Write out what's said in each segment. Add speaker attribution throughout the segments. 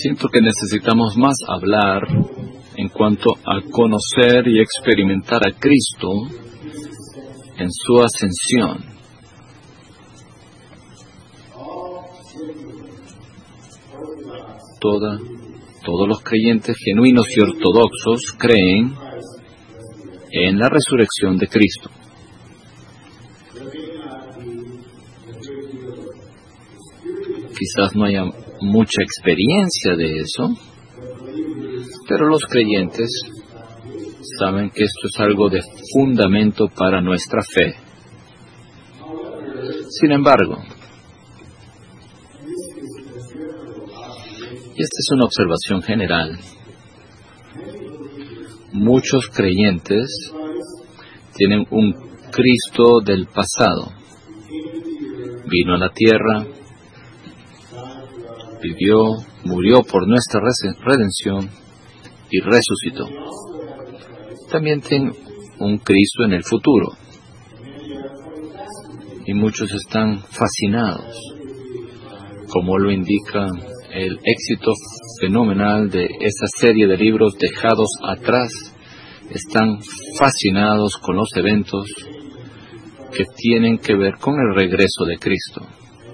Speaker 1: Siento que necesitamos más hablar en cuanto a conocer y experimentar a Cristo en su ascensión. Todos los creyentes genuinos y ortodoxos creen en la resurrección de Cristo. Quizás no haya mucha experiencia de eso, pero los creyentes saben que esto es algo de fundamento para nuestra fe. Sin embargo, y esta es una observación general, muchos creyentes tienen un Cristo del pasado. Vino a la tierra, vivió, murió por nuestra redención y resucitó. También tienen un Cristo en el futuro. Y muchos están fascinados, como lo indica el éxito fenomenal de esa serie de libros dejados atrás. Están fascinados con los eventos que tienen que ver con el regreso de Cristo.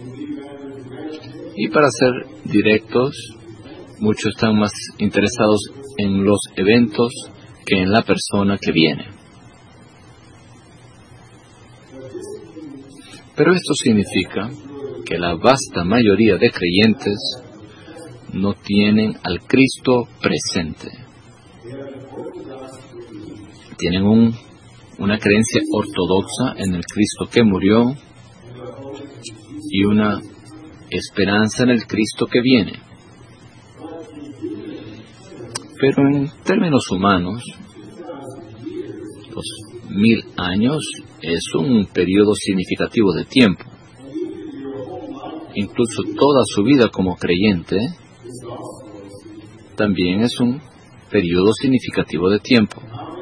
Speaker 1: Y para ser directos, muchos están más interesados en los eventos que en la persona que viene. Pero esto significa que la vasta mayoría de creyentes no tienen al Cristo presente. Tienen una creencia ortodoxa en el Cristo que murió y una esperanza en el Cristo que viene. Pero en términos humanos, los 1000 años es un periodo significativo de tiempo. Incluso toda su vida como creyente también es un periodo significativo de tiempo.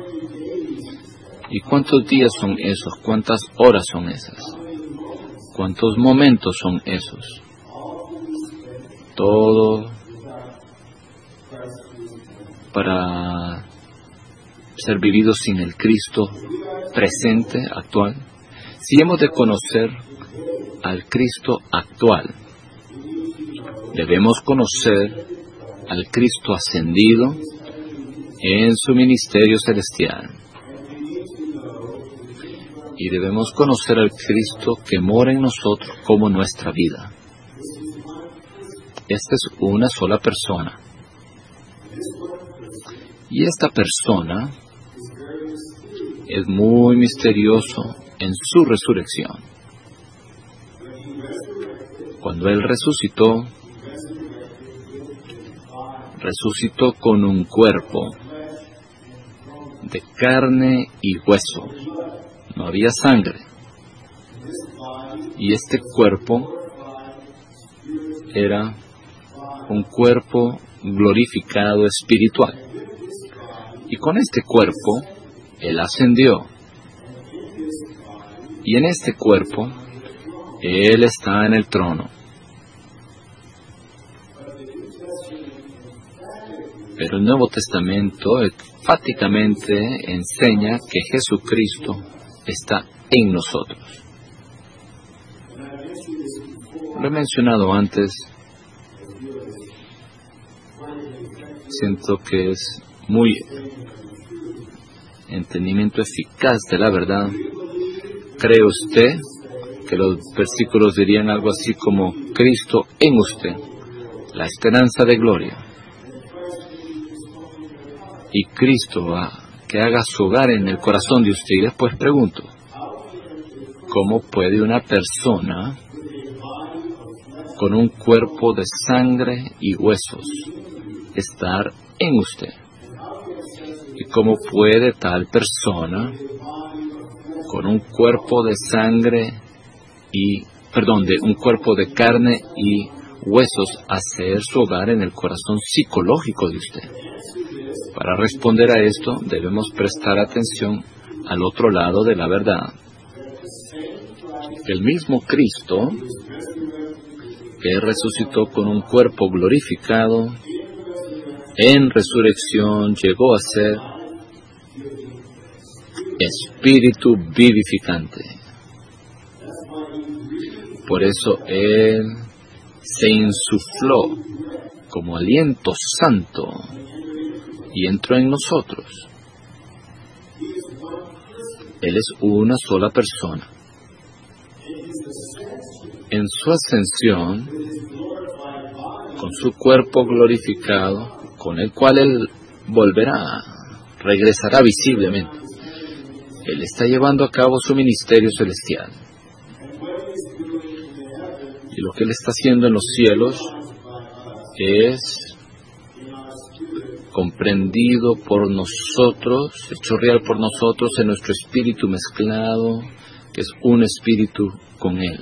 Speaker 1: ¿Y cuántos días son esos? ¿Cuántas horas son esas? ¿Cuántos momentos son esos? Todo para ser vivido sin el Cristo presente, actual. Si hemos de conocer al Cristo actual, debemos conocer al Cristo ascendido en su ministerio celestial. Y debemos conocer al Cristo que mora en nosotros como nuestra vida. Esta es una sola persona. Y esta persona es muy misterioso en su resurrección. Cuando Él resucitó con un cuerpo de carne y hueso. No había sangre. Y este cuerpo era un cuerpo glorificado espiritual. Y con este cuerpo, Él ascendió. Y en este cuerpo, Él está en el trono. Pero el Nuevo Testamento enfáticamente enseña que Jesucristo está en nosotros. Lo he mencionado antes. Siento que es muy entendimiento eficaz de la verdad. ¿Cree usted que los versículos dirían algo así como Cristo en usted, la esperanza de gloria? Y Cristo que haga su hogar en el corazón de usted. Y después pregunto, ¿cómo puede una persona con un cuerpo de sangre y huesos estar en usted? ¿Y cómo puede tal persona con un cuerpo de un cuerpo de carne y huesos hacer su hogar en el corazón psicológico de usted? Para responder a esto, debemos prestar atención al otro lado de la verdad. El mismo Cristo, que resucitó con un cuerpo glorificado, en resurrección llegó a ser espíritu vivificante. Por eso Él se insufló como aliento santo y entró en nosotros. Él es una sola persona. En su ascensión, con su cuerpo glorificado, con el cual Él regresará visiblemente. Él está llevando a cabo su ministerio celestial. Y lo que Él está haciendo en los cielos es comprendido por nosotros, hecho real por nosotros en nuestro espíritu mezclado, que es un espíritu con Él.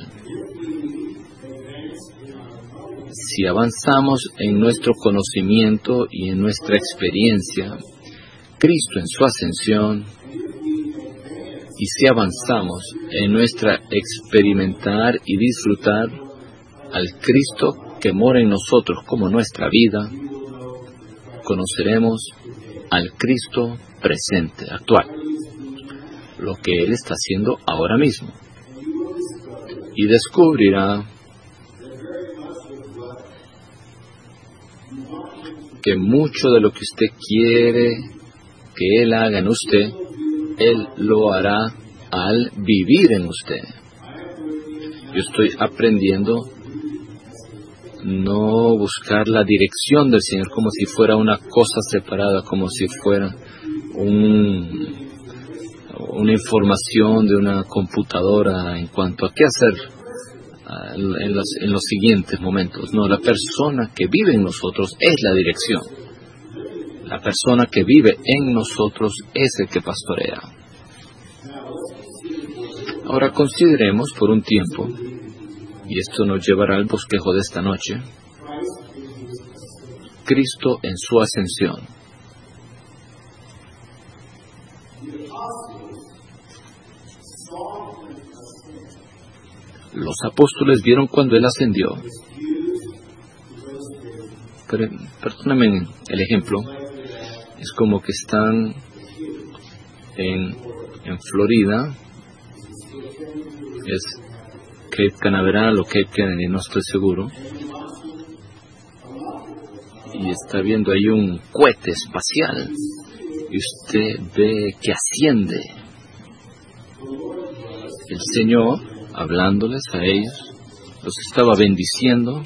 Speaker 1: Si avanzamos en nuestro conocimiento y en nuestra experiencia, Cristo en su ascensión, y si avanzamos en nuestra experimentar y disfrutar al Cristo que mora en nosotros como nuestra vida, conoceremos al Cristo presente, actual, lo que Él está haciendo ahora mismo, y descubrirá que mucho de lo que usted quiere que Él haga en usted, Él lo hará al vivir en usted. Yo estoy aprendiendo no buscar la dirección del Señor como si fuera una cosa separada, como si fuera una información de una computadora en cuanto a qué hacer en los siguientes momentos. No, la persona que vive en nosotros es la dirección. La persona que vive en nosotros es el que pastorea. Ahora consideremos por un tiempo, y esto nos llevará al bosquejo de esta noche, Cristo en su ascensión. Los apóstoles vieron cuando Él ascendió. Perdónenme el ejemplo. Es como que están en Florida. Es Cape Canaveral o Cape Kennedy, no estoy seguro. Y está viendo ahí un cohete espacial. Y usted ve que asciende. El Señor, hablándoles a ellos, los estaba bendiciendo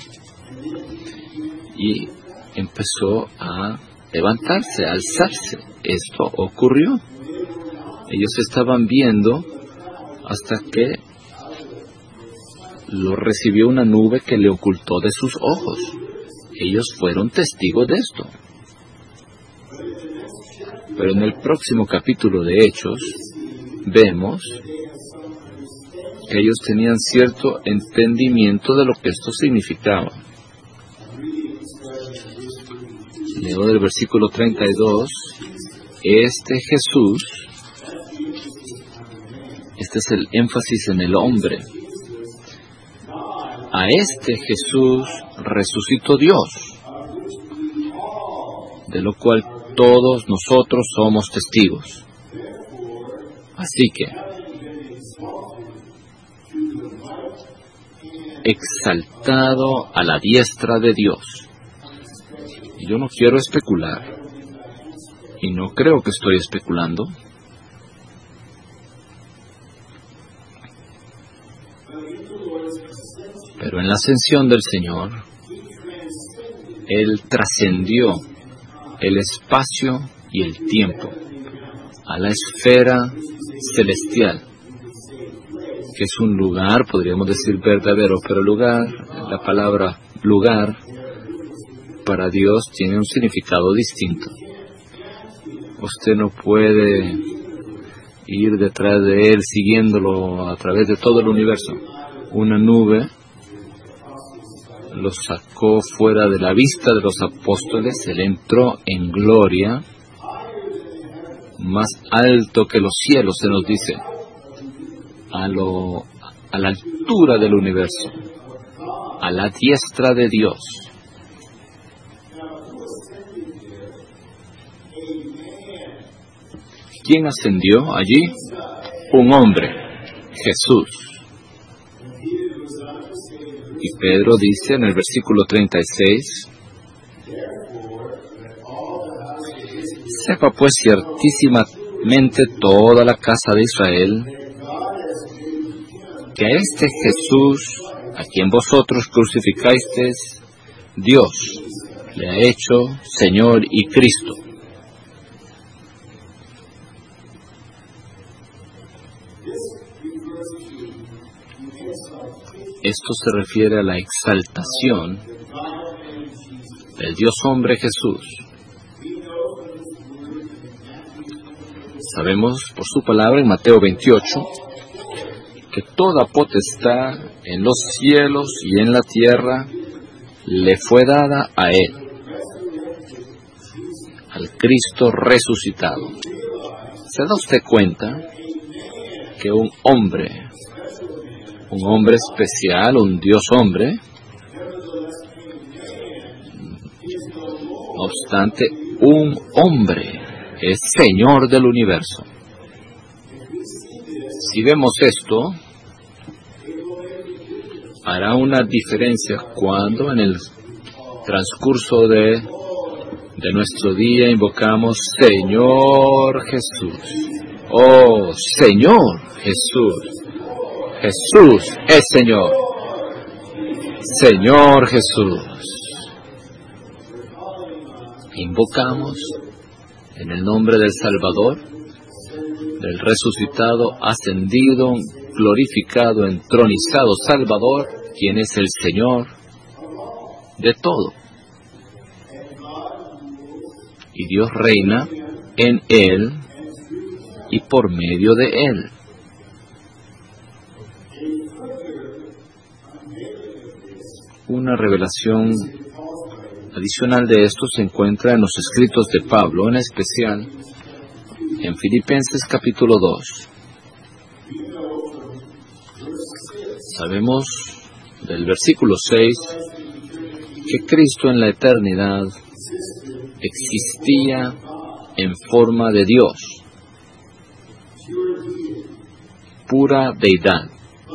Speaker 1: y empezó a levantarse, a alzarse. Esto ocurrió. Ellos estaban viendo hasta que lo recibió una nube que le ocultó de sus ojos. Ellos fueron testigos de esto. Pero en el próximo capítulo de Hechos, vemos que ellos tenían cierto entendimiento de lo que esto significaba. Leo del versículo 32, este Jesús, este es el énfasis en el hombre, a este Jesús resucitó Dios, de lo cual todos nosotros somos testigos. Así que, exaltado a la diestra de Dios. Y yo no quiero especular, y no creo que estoy especulando, pero en la ascensión del Señor, Él trascendió el espacio y el tiempo a la esfera celestial, que es un lugar, podríamos decir verdadero, pero lugar, la palabra lugar, para Dios tiene un significado distinto. Usted no puede ir detrás de Él siguiéndolo a través de todo el universo. Una nube lo sacó fuera de la vista de los apóstoles. Él entró en gloria, más alto que los cielos, se nos dice, a la altura del universo, a la diestra de Dios. ¿Quién ascendió allí? Un hombre, Jesús. Y Pedro dice en el versículo 36, sepa pues ciertísimamente toda la casa de Israel, que a este Jesús, a quien vosotros crucificasteis, Dios le ha hecho Señor y Cristo. Esto se refiere a la exaltación del Dios hombre Jesús. Sabemos por su palabra en Mateo 28 que toda potestad en los cielos y en la tierra le fue dada a Él, al Cristo resucitado. ¿Se da usted cuenta que un hombre especial, un Dios hombre, no obstante, un hombre es Señor del universo? Si vemos esto, hará una diferencia cuando en el transcurso de nuestro día invocamos Señor Jesús. Oh, Señor Jesús. Jesús es Señor. Señor Jesús. Invocamos en el nombre del Salvador, del resucitado, ascendido, glorificado, entronizado Salvador, quien es el Señor de todo. Y Dios reina en Él y por medio de Él. Una revelación adicional de esto se encuentra en los escritos de Pablo, en especial en Filipenses capítulo 2. Sabemos del versículo 6 que Cristo en la eternidad existía en forma de Dios, pura deidad,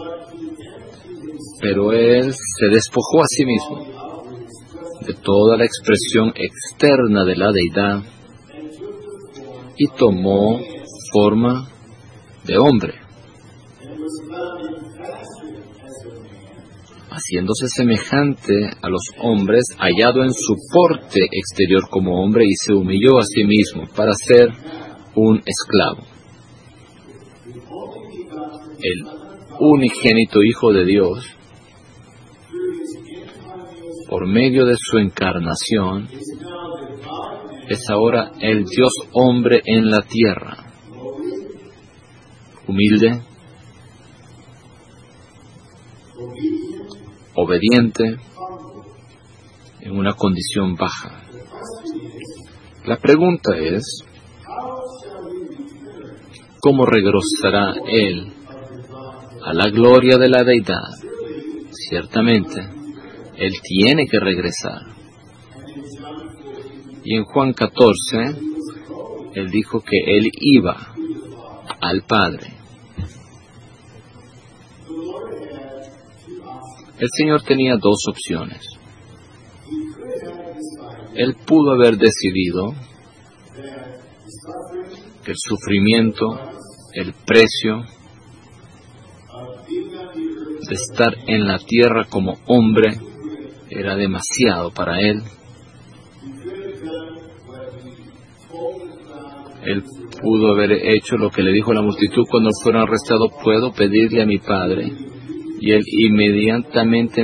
Speaker 1: pero Él se despojó a sí mismo de toda la expresión externa de la deidad y tomó forma de hombre, haciéndose semejante a los hombres, hallado en su porte exterior como hombre, y se humilló a sí mismo para ser un esclavo. El unigénito Hijo de Dios, por medio de su encarnación, es ahora el Dios hombre en la tierra, humilde, obediente, en una condición baja. La pregunta es, ¿cómo regresará Él a la gloria de la deidad? Ciertamente, Él tiene que regresar. Y en Juan 14, Él dijo que Él iba al Padre. El Señor tenía dos opciones. Él pudo haber decidido que el sufrimiento, el precio de estar en la tierra como hombre era demasiado para Él. Él pudo haber hecho lo que le dijo a la multitud cuando fueron arrestados: puedo pedirle a mi Padre, y Él inmediatamente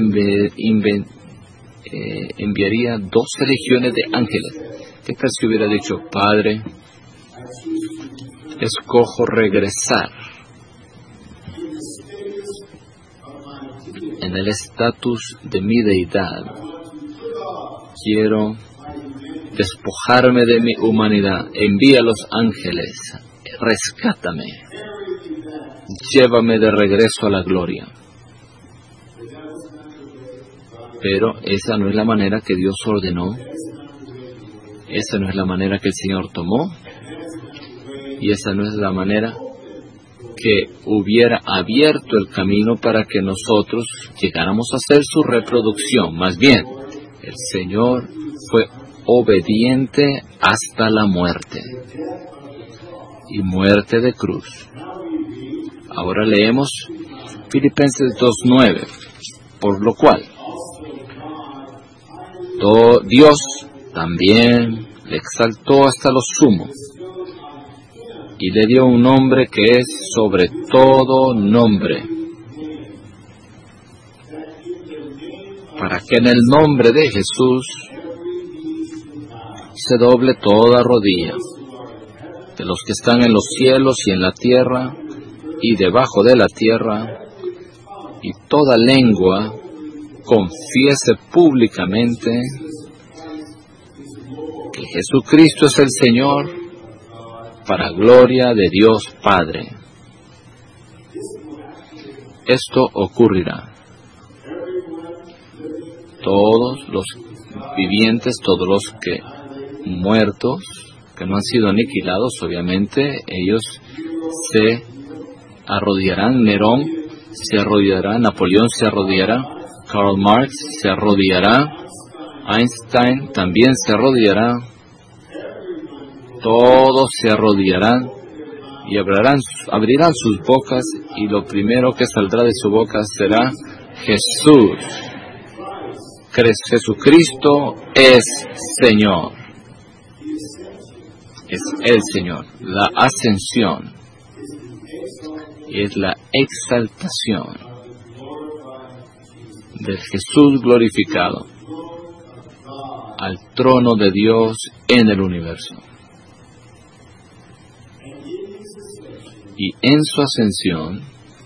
Speaker 1: enviaría 12 legiones de ángeles. ¿Qué tal si hubiera dicho: Padre, escojo regresar en el estatus de mi deidad? Quiero despojarme de mi humanidad. Envía a los ángeles, rescátame, llévame de regreso a la gloria. Pero esa no es la manera que Dios ordenó Esa no es la manera que el Señor tomó, y esa no es la manera que hubiera abierto el camino para que nosotros llegáramos a hacer su reproducción. Más bien, el Señor fue obediente hasta la muerte, y muerte de cruz. Ahora leemos Filipenses 2:9, por lo cual Dios también le exaltó hasta lo sumo y le dio un nombre que es sobre todo nombre, para que en el nombre de Jesús se doble toda rodilla, de los que están en los cielos y en la tierra y debajo de la tierra, y toda lengua confiese públicamente que Jesucristo es el Señor, para gloria de Dios Padre. Esto ocurrirá. Todos los vivientes, todos los que muertos, que no han sido aniquilados, obviamente, ellos se arrodillarán. Nerón se arrodillará, Napoleón se arrodillará, Karl Marx se arrodillará, Einstein también se arrodillará. Todos se arrodillarán y abrirán sus bocas, y lo primero que saldrá de su boca será Jesús. Jesucristo es Señor. Es el Señor. La ascensión es la exaltación del Jesús glorificado al trono de Dios en el universo. Y en su ascensión,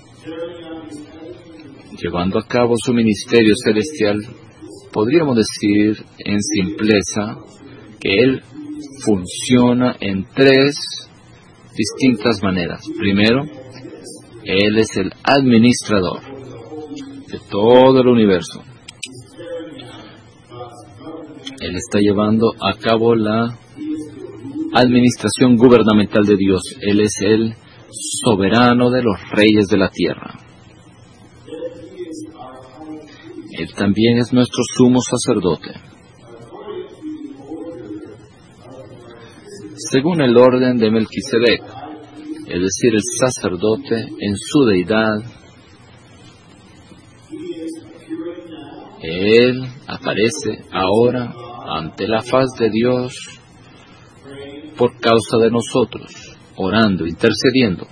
Speaker 1: llevando a cabo su ministerio celestial, podríamos decir en simpleza que Él funciona en tres distintas maneras. Primero, Él es el administrador de todo el universo. Él está llevando a cabo la administración gubernamental de Dios. Él es el soberano de los reyes de la tierra. Él también es nuestro sumo sacerdote. Según el orden de Melquisedec, es decir, el sacerdote en su deidad, Él aparece ahora ante la faz de Dios por causa de nosotros, orando, intercediendo,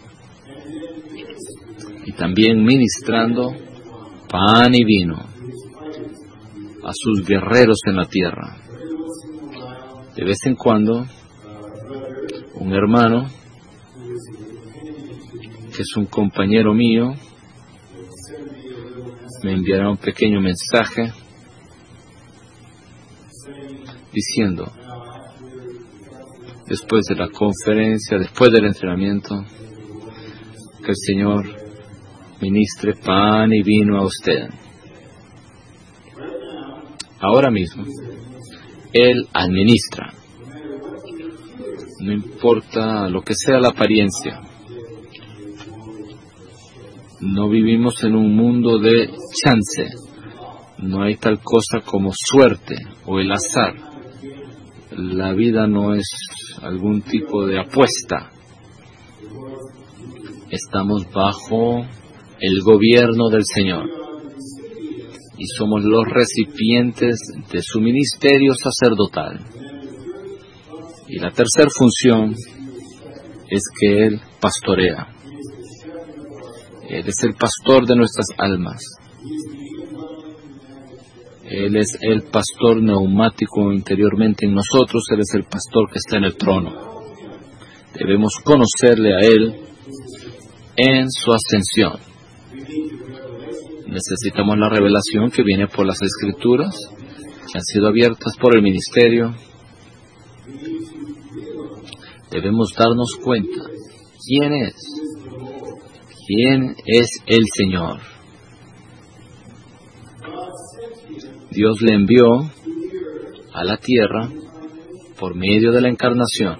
Speaker 1: y también ministrando pan y vino a sus guerreros en la tierra. De vez en cuando, un hermano, que es un compañero mío, me enviará un pequeño mensaje diciendo, después de la conferencia, después del entrenamiento, que el Señor ministre pan y vino a usted. Ahora mismo, Él administra. No importa lo que sea la apariencia. No vivimos en un mundo de chance. No hay tal cosa como suerte o el azar. La vida no es algún tipo de apuesta. Estamos bajo el gobierno del Señor y somos los recipientes de su ministerio sacerdotal. Y la tercera función es que Él pastorea. Él es el pastor de nuestras almas. Él es el pastor neumático interiormente en nosotros. Él es el pastor que está en el trono. Debemos conocerle a Él en su ascensión. Necesitamos la revelación que viene por las Escrituras, que han sido abiertas por el ministerio. Debemos darnos cuenta quién es el Señor. Dios le envió a la tierra por medio de la encarnación,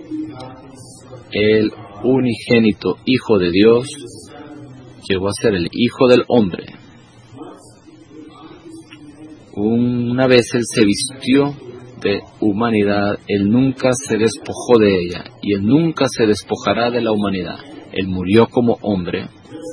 Speaker 1: el unigénito Hijo de Dios llegó a ser el Hijo del Hombre. Una vez Él se vistió de humanidad, Él nunca se despojó de ella, y Él nunca se despojará de la humanidad. Él murió como hombre,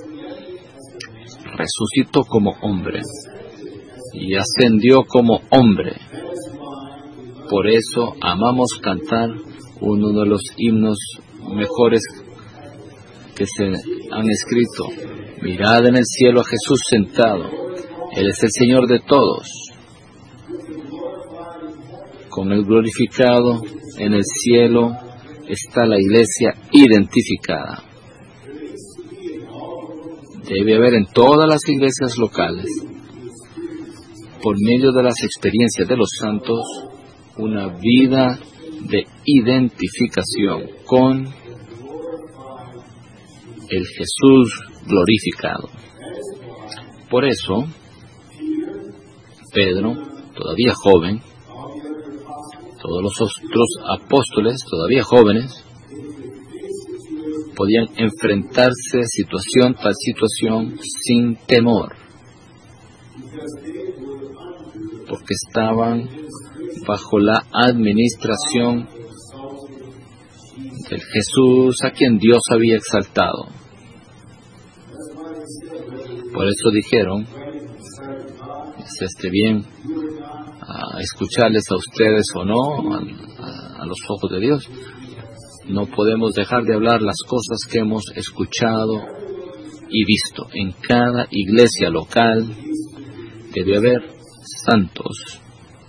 Speaker 1: resucitó como hombre, y ascendió como hombre. Por eso amamos cantar uno de los himnos mejores que se han escrito. Mirad en el cielo a Jesús sentado. Él es el Señor de todos. Con el glorificado en el cielo está la iglesia identificada. Debe haber en todas las iglesias locales, por medio de las experiencias de los santos, una vida de identificación con el Jesús glorificado. Por eso, Pedro, todavía joven, todos los otros apóstoles, todavía jóvenes, podían enfrentarse tal situación sin temor, porque estaban bajo la administración del Jesús a quien Dios había exaltado. Por eso dijeron, esté bien a escucharles a ustedes o no, a los ojos de Dios. No podemos dejar de hablar las cosas que hemos escuchado y visto. En cada iglesia local debe haber santos.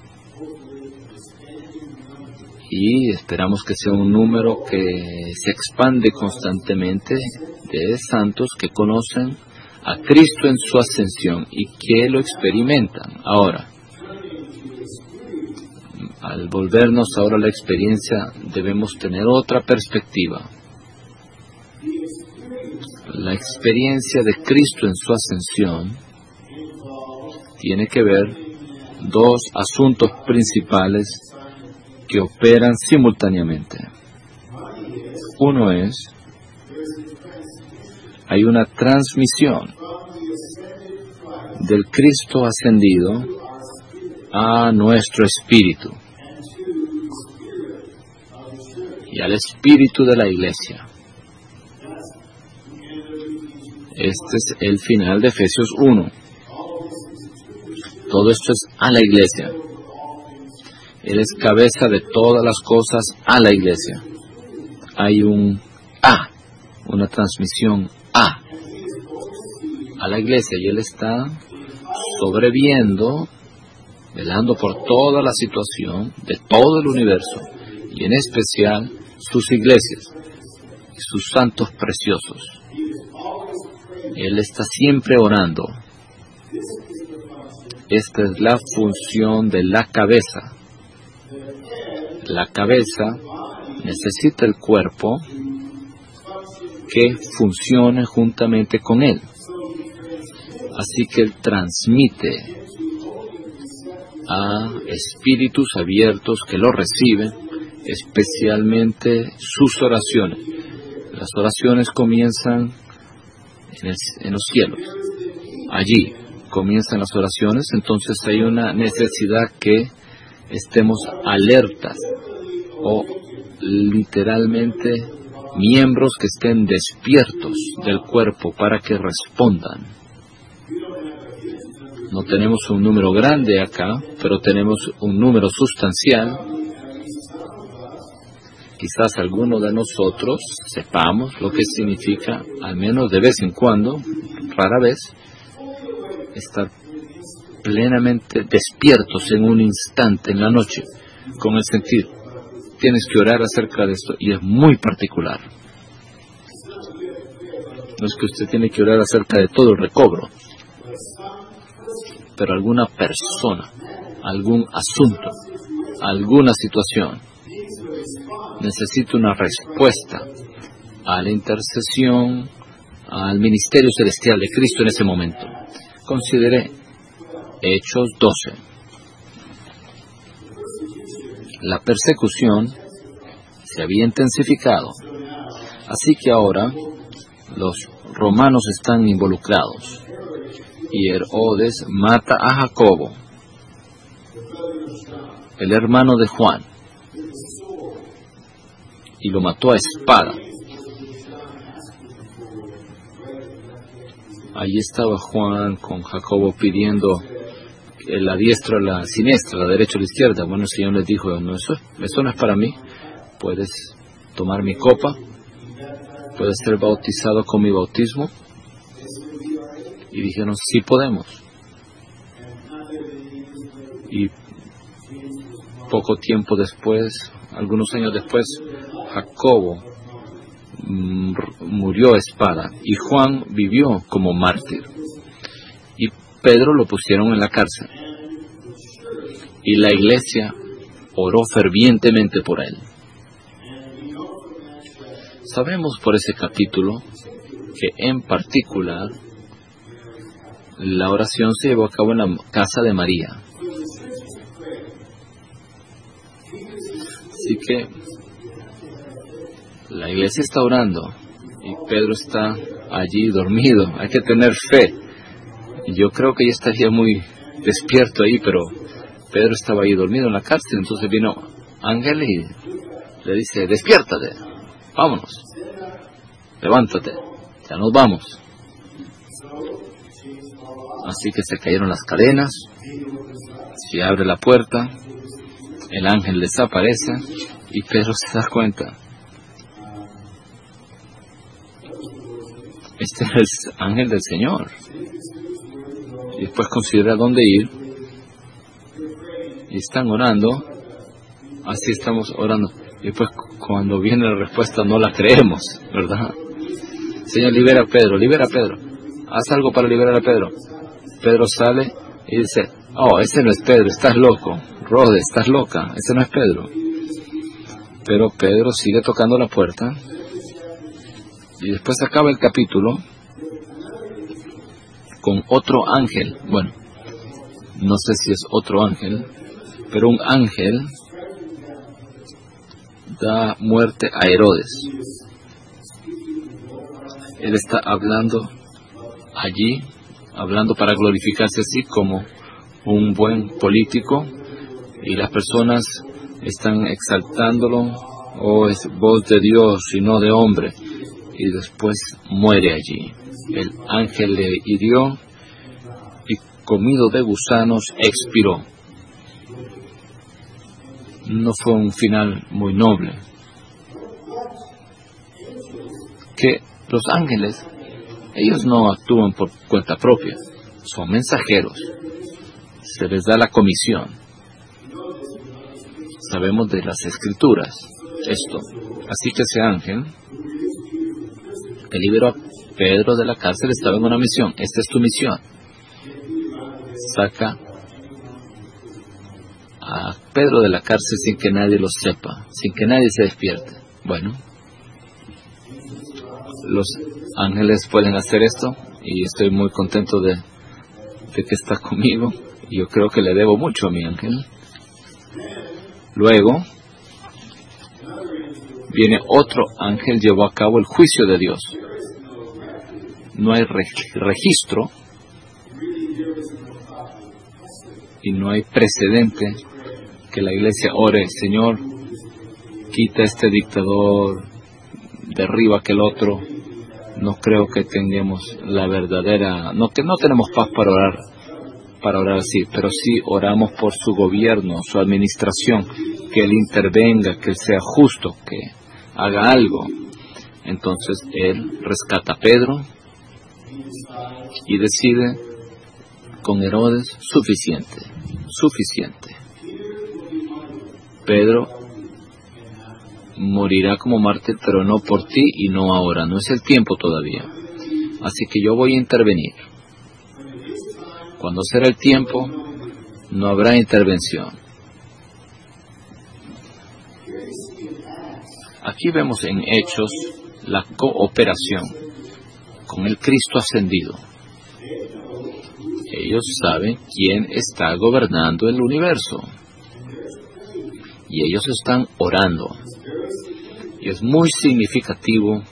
Speaker 1: Y esperamos que sea un número que se expande constantemente de santos que conocen a Cristo en su ascensión y que lo experimentan. Ahora, al volvernos ahora a la experiencia, debemos tener otra perspectiva. La experiencia de Cristo en su ascensión tiene que ver dos asuntos principales que operan simultáneamente. Uno es, hay una transmisión del Cristo ascendido a nuestro espíritu y al espíritu de la iglesia. Este es el final de Efesios 1. Todo esto es a la iglesia. Él es cabeza de todas las cosas a la iglesia. Hay una transmisión a la iglesia, y Él está sobreviendo, velando por toda la situación de todo el universo, y en especial sus iglesias y sus santos preciosos. Él está siempre orando. Esta es la función de la cabeza. La cabeza necesita el cuerpo que funcione juntamente con él. Así que él transmite a espíritus abiertos que lo reciben, especialmente sus oraciones. Las oraciones comienzan en los cielos. Allí comienzan las oraciones, entonces hay una necesidad que estemos alertas, o literalmente miembros que estén despiertos del cuerpo para que respondan. No tenemos un número grande acá, pero tenemos un número sustancial. Quizás alguno de nosotros sepamos lo que significa, al menos de vez en cuando, rara vez, estar plenamente despiertos en un instante en la noche, con el sentir. Tienes que orar acerca de esto, y es muy particular. No es que usted tiene que orar acerca de todo el recobro, pero alguna persona, algún asunto, alguna situación necesita una respuesta a la intercesión, al ministerio celestial de Cristo en ese momento. Considere Hechos 12. La persecución se había intensificado. Así que ahora los romanos están involucrados. Y Herodes mata a Jacobo, el hermano de Juan, y lo mató a espada. Allí estaba Juan con Jacobo pidiendo la diestra a la siniestra, la derecha a la izquierda. Bueno, el Señor les dijo, no, eso no es para mí. Puedes tomar mi copa, puedes ser bautizado con mi bautismo. Y dijeron, sí podemos. Y poco tiempo después, algunos años después, Jacobo murió a espada y Juan vivió como mártir. Y Pedro lo pusieron en la cárcel. Y la iglesia oró fervientemente por él. Sabemos por ese capítulo que en particular la oración se llevó a cabo en la casa de María. Así que la iglesia está orando y Pedro está allí dormido. Hay que tener fe. Yo creo que ya estaría muy despierto ahí, pero Pedro estaba ahí dormido en la cárcel. Entonces vino ángel y le dice, despiértate, vámonos, levántate, ya nos vamos. Así que se cayeron las cadenas, se abre la puerta, el ángel desaparece y Pedro se da cuenta. Este es el ángel del Señor. Y después considera dónde ir. Y están orando. Así estamos orando. Y después cuando viene la respuesta no la creemos, ¿verdad? Señor, libera a Pedro, libera a Pedro. Haz algo para liberar a Pedro. Pedro sale y dice, oh, ese no es Pedro, estás loco. Rode, estás loca, ese no es Pedro. Pero Pedro sigue tocando la puerta. Y después acaba el capítulo con otro ángel. Bueno, no sé si es otro ángel, pero un ángel da muerte a Herodes. Él está hablando allí, hablando para glorificarse así como un buen político, y las personas están exaltándolo, oh, es voz de Dios y no de hombre, y después muere allí. El ángel le hirió y comido de gusanos expiró. No fue un final muy noble. Que los ángeles, ellos no actúan por cuenta propia, son mensajeros. Se les da la comisión. Sabemos de las Escrituras esto. Así que ese ángel que liberó a Pedro de la cárcel estaba en una misión. Esta es tu misión. Saca a Pedro de la cárcel sin que nadie lo sepa, sin que nadie se despierte. Bueno, los ángeles pueden hacer esto y estoy muy contento de que está conmigo. Yo creo que le debo mucho a mi ángel. Luego viene otro ángel, llevó a cabo el juicio de Dios. No hay registro y no hay precedente que la iglesia ore, Señor, quita este dictador, derriba aquel otro. No creo que tengamos la verdadera, que no tenemos paz para orar así, pero sí oramos por su gobierno, su administración, que Él intervenga, que Él sea justo, que haga algo. Entonces Él rescata a Pedro y decide con Herodes, suficiente. Pedro morirá como mártir, pero no por ti y no ahora, no es el tiempo todavía. Así que yo voy a intervenir. Cuando será el tiempo, no habrá intervención. Aquí vemos en Hechos la cooperación con el Cristo ascendido. Ellos saben quién está gobernando el universo. y ellos están orando. Y es muy significativo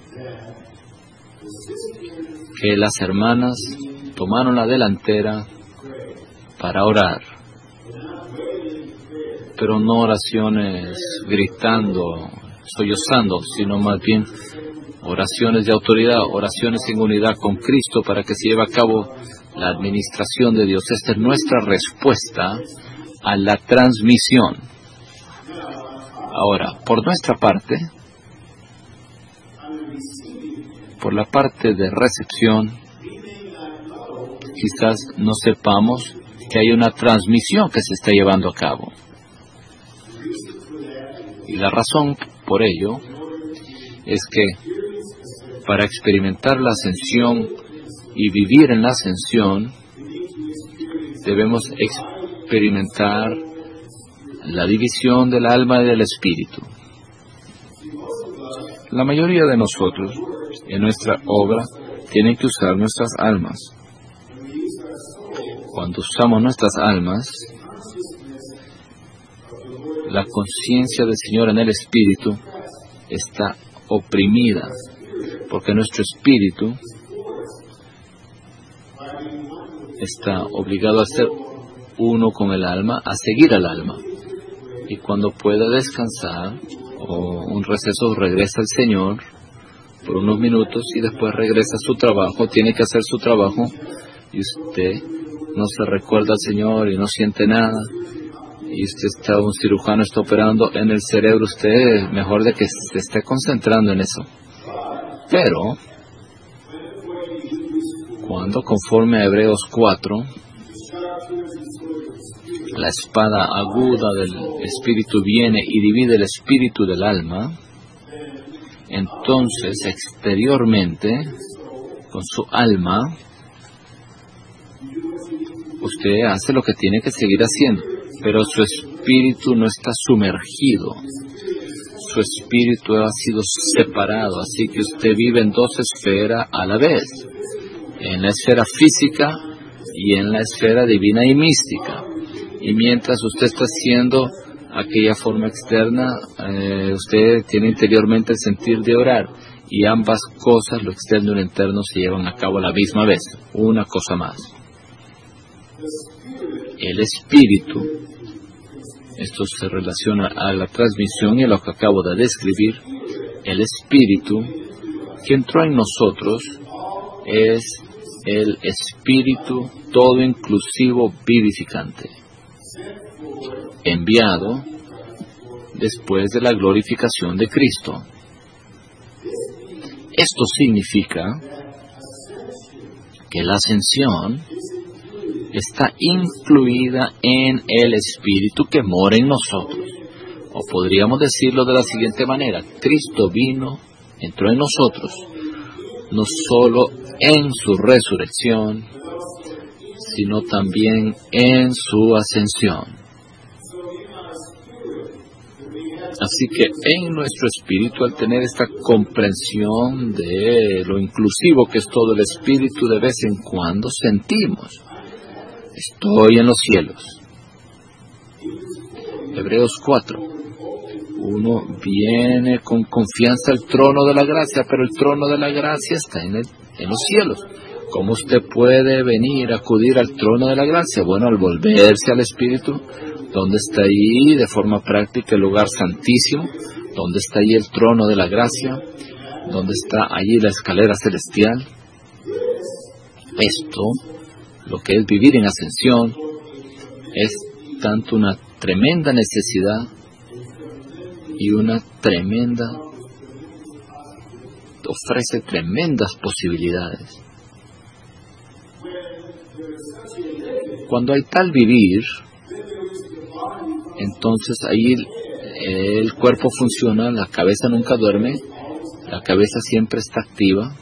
Speaker 1: que las hermanas tomaron la delantera para orar, pero no oraciones gritando, sollozando, sino más bien oraciones de autoridad, oraciones en unidad con Cristo para que se lleve a cabo la administración de Dios. Esta es nuestra respuesta a la transmisión. Ahora, por nuestra parte, por la parte de recepción, quizás no sepamos que hay una transmisión que se está llevando a cabo. Y la razón por ello es que para experimentar la ascensión y vivir en la ascensión, debemos experimentar la división del alma y del espíritu. La mayoría de nosotros, en nuestra obra, tienen que usar nuestras almas. Cuando usamos nuestras almas, la conciencia del Señor en el espíritu está oprimida, porque nuestro espíritu está obligado a ser uno con el alma, a seguir al alma. Y cuando pueda descansar o un receso, regresa al Señor por unos minutos y después regresa a su trabajo. Tiene que hacer su trabajo y usted no se recuerda al Señor y no siente nada. Y usted está, un cirujano está operando en el cerebro. Usted mejor de que se esté concentrando en eso. Pero cuando, conforme a Hebreos 4, la espada aguda del espíritu viene y divide el espíritu del alma, entonces exteriormente, con su alma, usted hace lo que tiene que seguir haciendo, pero su espíritu no está sumergido. Su espíritu ha sido separado, así que usted vive en dos esferas a la vez, en la esfera física y en la esfera divina y mística. Y mientras usted está haciendo aquella forma externa, usted tiene interiormente el sentir de orar, y ambas cosas, lo externo y lo interno, se llevan a cabo a la misma vez. Una cosa más. El espíritu, esto se relaciona a la transmisión y a lo que acabo de describir. El espíritu que entró en nosotros es el espíritu todo inclusivo vivificante, enviado después de la glorificación de Cristo. Esto significa que la ascensión está incluida en el Espíritu que mora en nosotros. O podríamos decirlo de la siguiente manera: Cristo vino, entró en nosotros, no solo en su resurrección, sino también en su ascensión. Así que en nuestro espíritu, al tener esta comprensión de lo inclusivo que es todo el espíritu, de vez en cuando sentimos: estoy en los cielos. Hebreos 4. Uno viene con confianza al trono de la gracia, pero el trono de la gracia está en los cielos. ¿Cómo usted puede venir a acudir al trono de la gracia? Bueno, al volverse al Espíritu, donde está ahí de forma práctica el lugar santísimo, donde está ahí el trono de la gracia, donde está allí la escalera celestial. Esto, lo que es vivir en ascensión, es tanto una tremenda necesidad y ofrece tremendas posibilidades. Cuando hay tal vivir, entonces ahí el cuerpo funciona, la cabeza nunca duerme, la cabeza siempre está activa,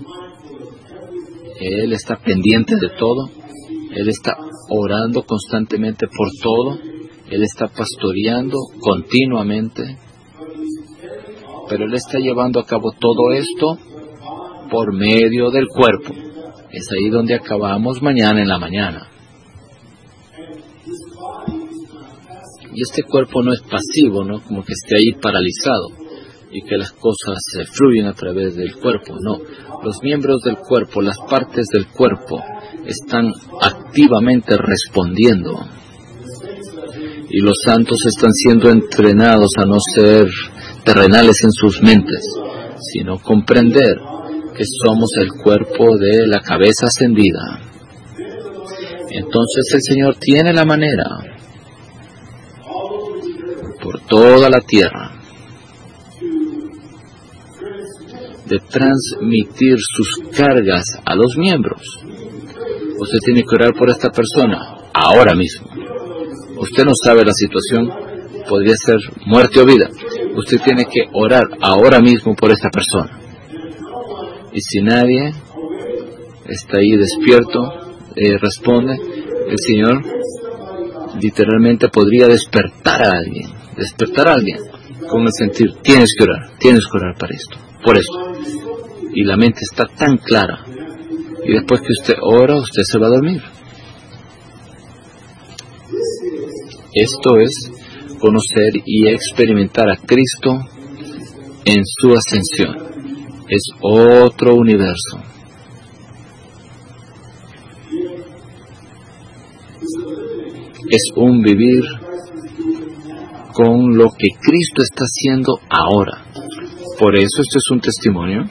Speaker 1: él está pendiente de todo, él está orando constantemente por todo, él está pastoreando continuamente, pero él está llevando a cabo todo esto por medio del cuerpo. Es ahí donde acabamos mañana en la mañana. Y este cuerpo no es pasivo, ¿no? Como que esté ahí paralizado y que las cosas fluyen a través del cuerpo. No, los miembros del cuerpo, las partes del cuerpo están activamente respondiendo. Y los santos están siendo entrenados a no ser terrenales en sus mentes, sino comprender que somos el cuerpo de la cabeza ascendida. Entonces el Señor tiene la manera por toda la tierra de transmitir sus cargas a los miembros. Usted tiene que orar por esta persona ahora mismo. Usted no sabe la situación, podría ser muerte o vida. Usted tiene que orar ahora mismo por esta persona. Y si nadie está ahí despierto, responde, el Señor literalmente podría despertar a alguien con el sentir, tienes que orar para esto, por esto. Y la mente está tan clara. Y después que usted ora, usted se va a dormir. Esto es conocer y experimentar a Cristo en su ascensión. Es otro universo. Es un vivir con lo que Cristo está haciendo ahora. Por eso este es un testimonio.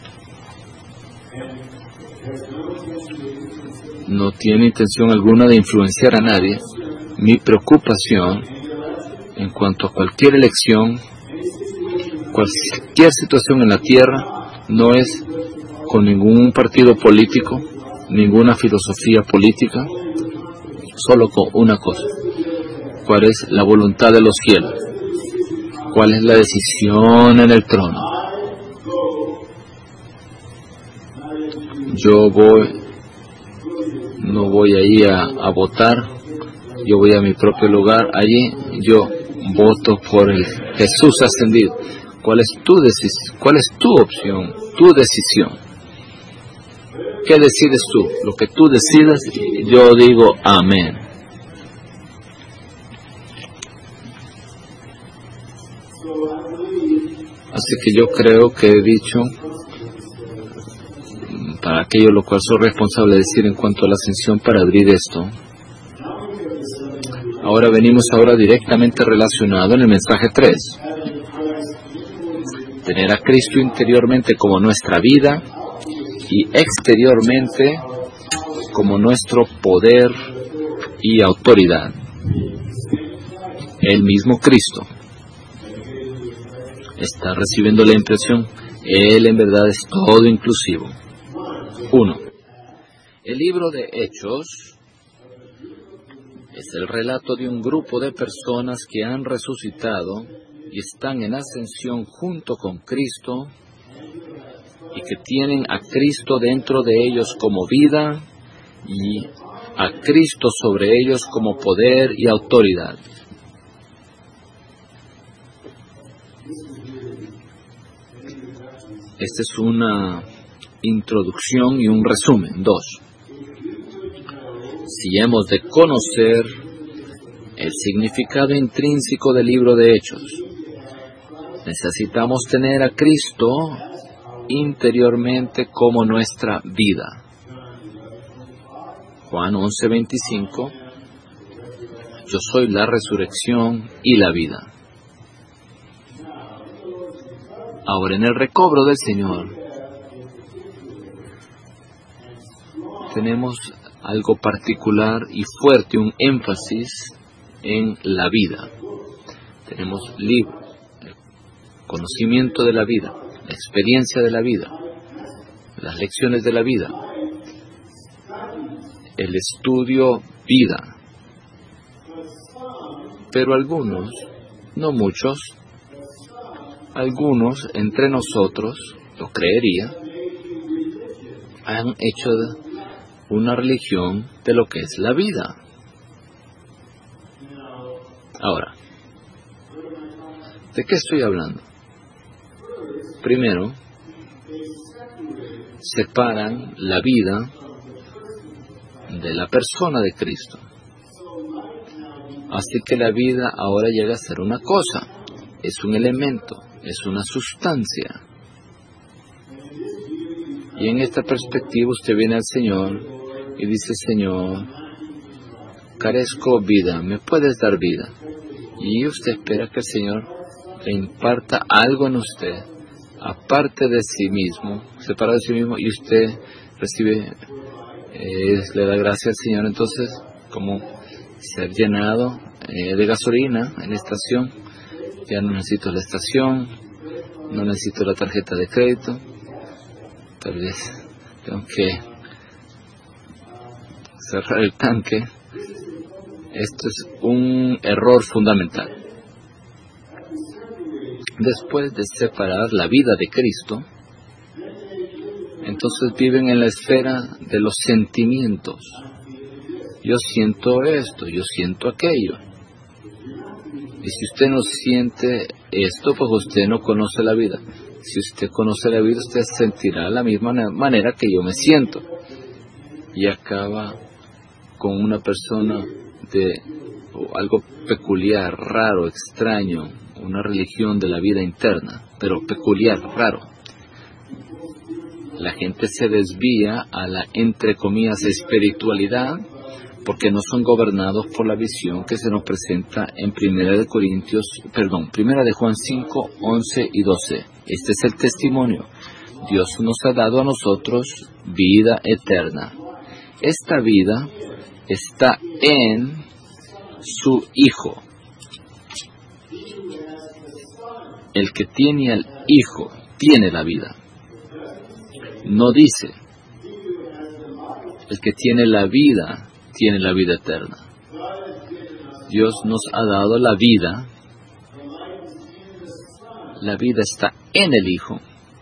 Speaker 1: No tiene intención alguna de influenciar a nadie. Mi preocupación en cuanto a cualquier elección, cualquier situación en la tierra, no es con ningún partido político, ninguna filosofía política, solo con una cosa. ¿Cuál es la voluntad de los cielos? ¿Cuál es la decisión en el trono? No voy ahí a votar, yo voy a mi propio lugar, allí yo voto por el Jesús ascendido. ¿Cuál es tu decisión? ¿Cuál es tu opción? Tu decisión. ¿Qué decides tú? Lo que tú decidas, yo digo amén. Así que yo creo que he dicho para aquello lo cual soy responsable de decir en cuanto a la ascensión para abrir esto. Ahora venimos directamente relacionado en el mensaje 3. Tener a Cristo interiormente como nuestra vida y exteriormente como nuestro poder y autoridad. El mismo Cristo está recibiendo la impresión. Él en verdad es todo inclusivo. 1. El libro de Hechos es el relato de un grupo de personas que han resucitado y están en ascensión junto con Cristo y que tienen a Cristo dentro de ellos como vida y a Cristo sobre ellos como poder y autoridad. Esta es una introducción y un resumen. 2. Si hemos de conocer el significado intrínseco del libro de Hechos, necesitamos tener a Cristo interiormente como nuestra vida. Juan 11:25, yo soy la resurrección y la vida. Ahora, en el recobro del Señor, tenemos algo particular y fuerte, un énfasis en la vida. Tenemos libro, el conocimiento de la vida, la experiencia de la vida, las lecciones de la vida, el estudio vida. Pero algunos, no muchos, algunos entre nosotros, lo creería, han hecho una religión de lo que es la vida. Ahora, ¿de qué estoy hablando? Primero, separan la vida de la persona de Cristo. Así que la vida ahora llega a ser una cosa, es un elemento, es una sustancia. Y en esta perspectiva usted viene al Señor y dice: Señor, carezco vida, ¿me puedes dar vida? Y usted espera que el Señor le imparta algo en usted, aparte de sí mismo, separado de sí mismo, y usted recibe, le da gracias al Señor. Entonces, como ser llenado de gasolina en la estación, ya no necesito la estación, no necesito la tarjeta de crédito, tal vez tengo que cerrar el tanque. Esto es un error fundamental. Después de separar la vida de Cristo, entonces viven en la esfera de los sentimientos. Yo siento esto, yo siento aquello. Y si usted no siente esto, pues usted no conoce la vida. Si usted conoce la vida, usted sentirá de la misma manera que yo me siento. Y acaba con una persona de algo peculiar, raro, extraño, una religión de la vida interna, pero peculiar, raro. La gente se desvía a la, entre comillas, espiritualidad, porque no son gobernados por la visión que se nos presenta en Primera de Juan 5, 11 y 12. Este es el testimonio. Dios nos ha dado a nosotros vida eterna. Esta vida está en su Hijo. El que tiene al Hijo tiene la vida. No dice, el que tiene la vida tiene la vida eterna. Dios nos ha dado la vida. La vida está en el Hijo.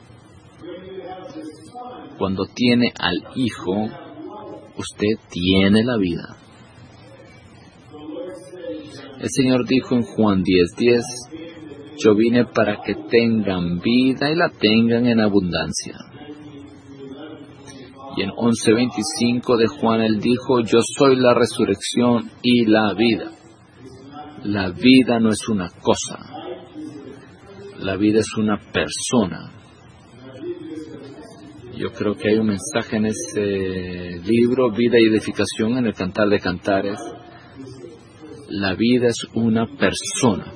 Speaker 1: Cuando tiene al Hijo, usted tiene la vida. El Señor dijo en Juan 10:10, yo vine para que tengan vida y la tengan en abundancia. Y en 11:25 de Juan él dijo, yo soy la resurrección y la vida. La vida no es una cosa. La vida es una persona. Yo creo que hay un mensaje en ese libro, Vida y Edificación, en el Cantar de Cantares. La vida es una persona.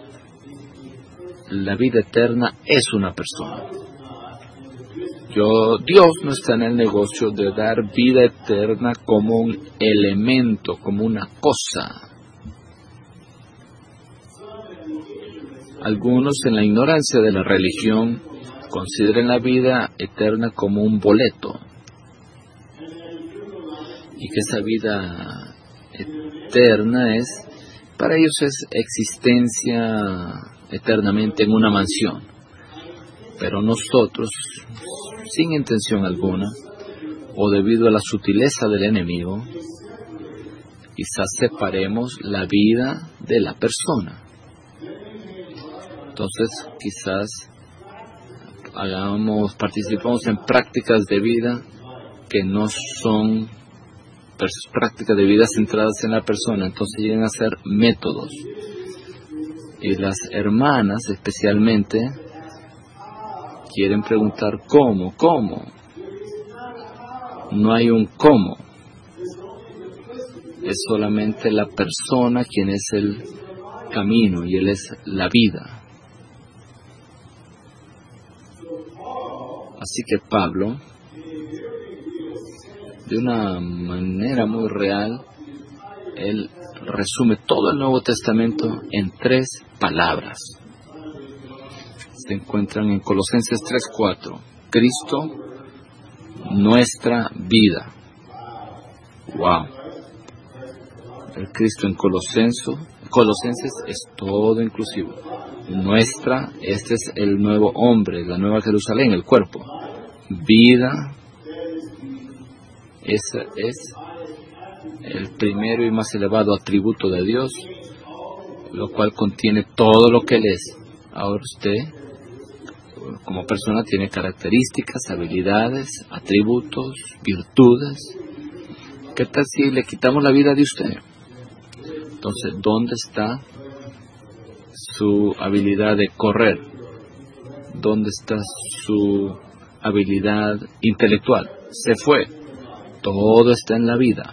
Speaker 1: La vida eterna es una persona. Dios no está en el negocio de dar vida eterna como un elemento, como una cosa. Algunos, en la ignorancia de la religión, consideran la vida eterna como un boleto. Y que esa vida eterna para ellos es existencia eternamente en una mansión. Pero nosotros, sin intención alguna, o debido a la sutileza del enemigo, quizás separemos la vida de la persona. Entonces, quizás participamos en prácticas de vida que no son prácticas de vida centradas en la persona, entonces llegan a ser métodos. Y las hermanas, especialmente, quieren preguntar ¿cómo? No hay un cómo. Es solamente la persona quien es el camino y Él es la vida. Así que Pablo, de una manera muy real, él resume todo el Nuevo Testamento en 3 palabras. Se encuentran en Colosenses 3:4. Cristo, nuestra vida. ¡Wow! El Cristo en Colosenses es todo inclusivo. Nuestra, este es el nuevo hombre, la nueva Jerusalén, el cuerpo. Vida, ese es el primero y más elevado atributo de Dios, lo cual contiene todo lo que Él es. Ahora usted, como persona, tiene características, habilidades, atributos, virtudes. ¿Qué tal si le quitamos la vida de usted? Entonces, ¿dónde está su habilidad de correr? ¿Dónde está su habilidad intelectual? Se fue. Todo está en la vida.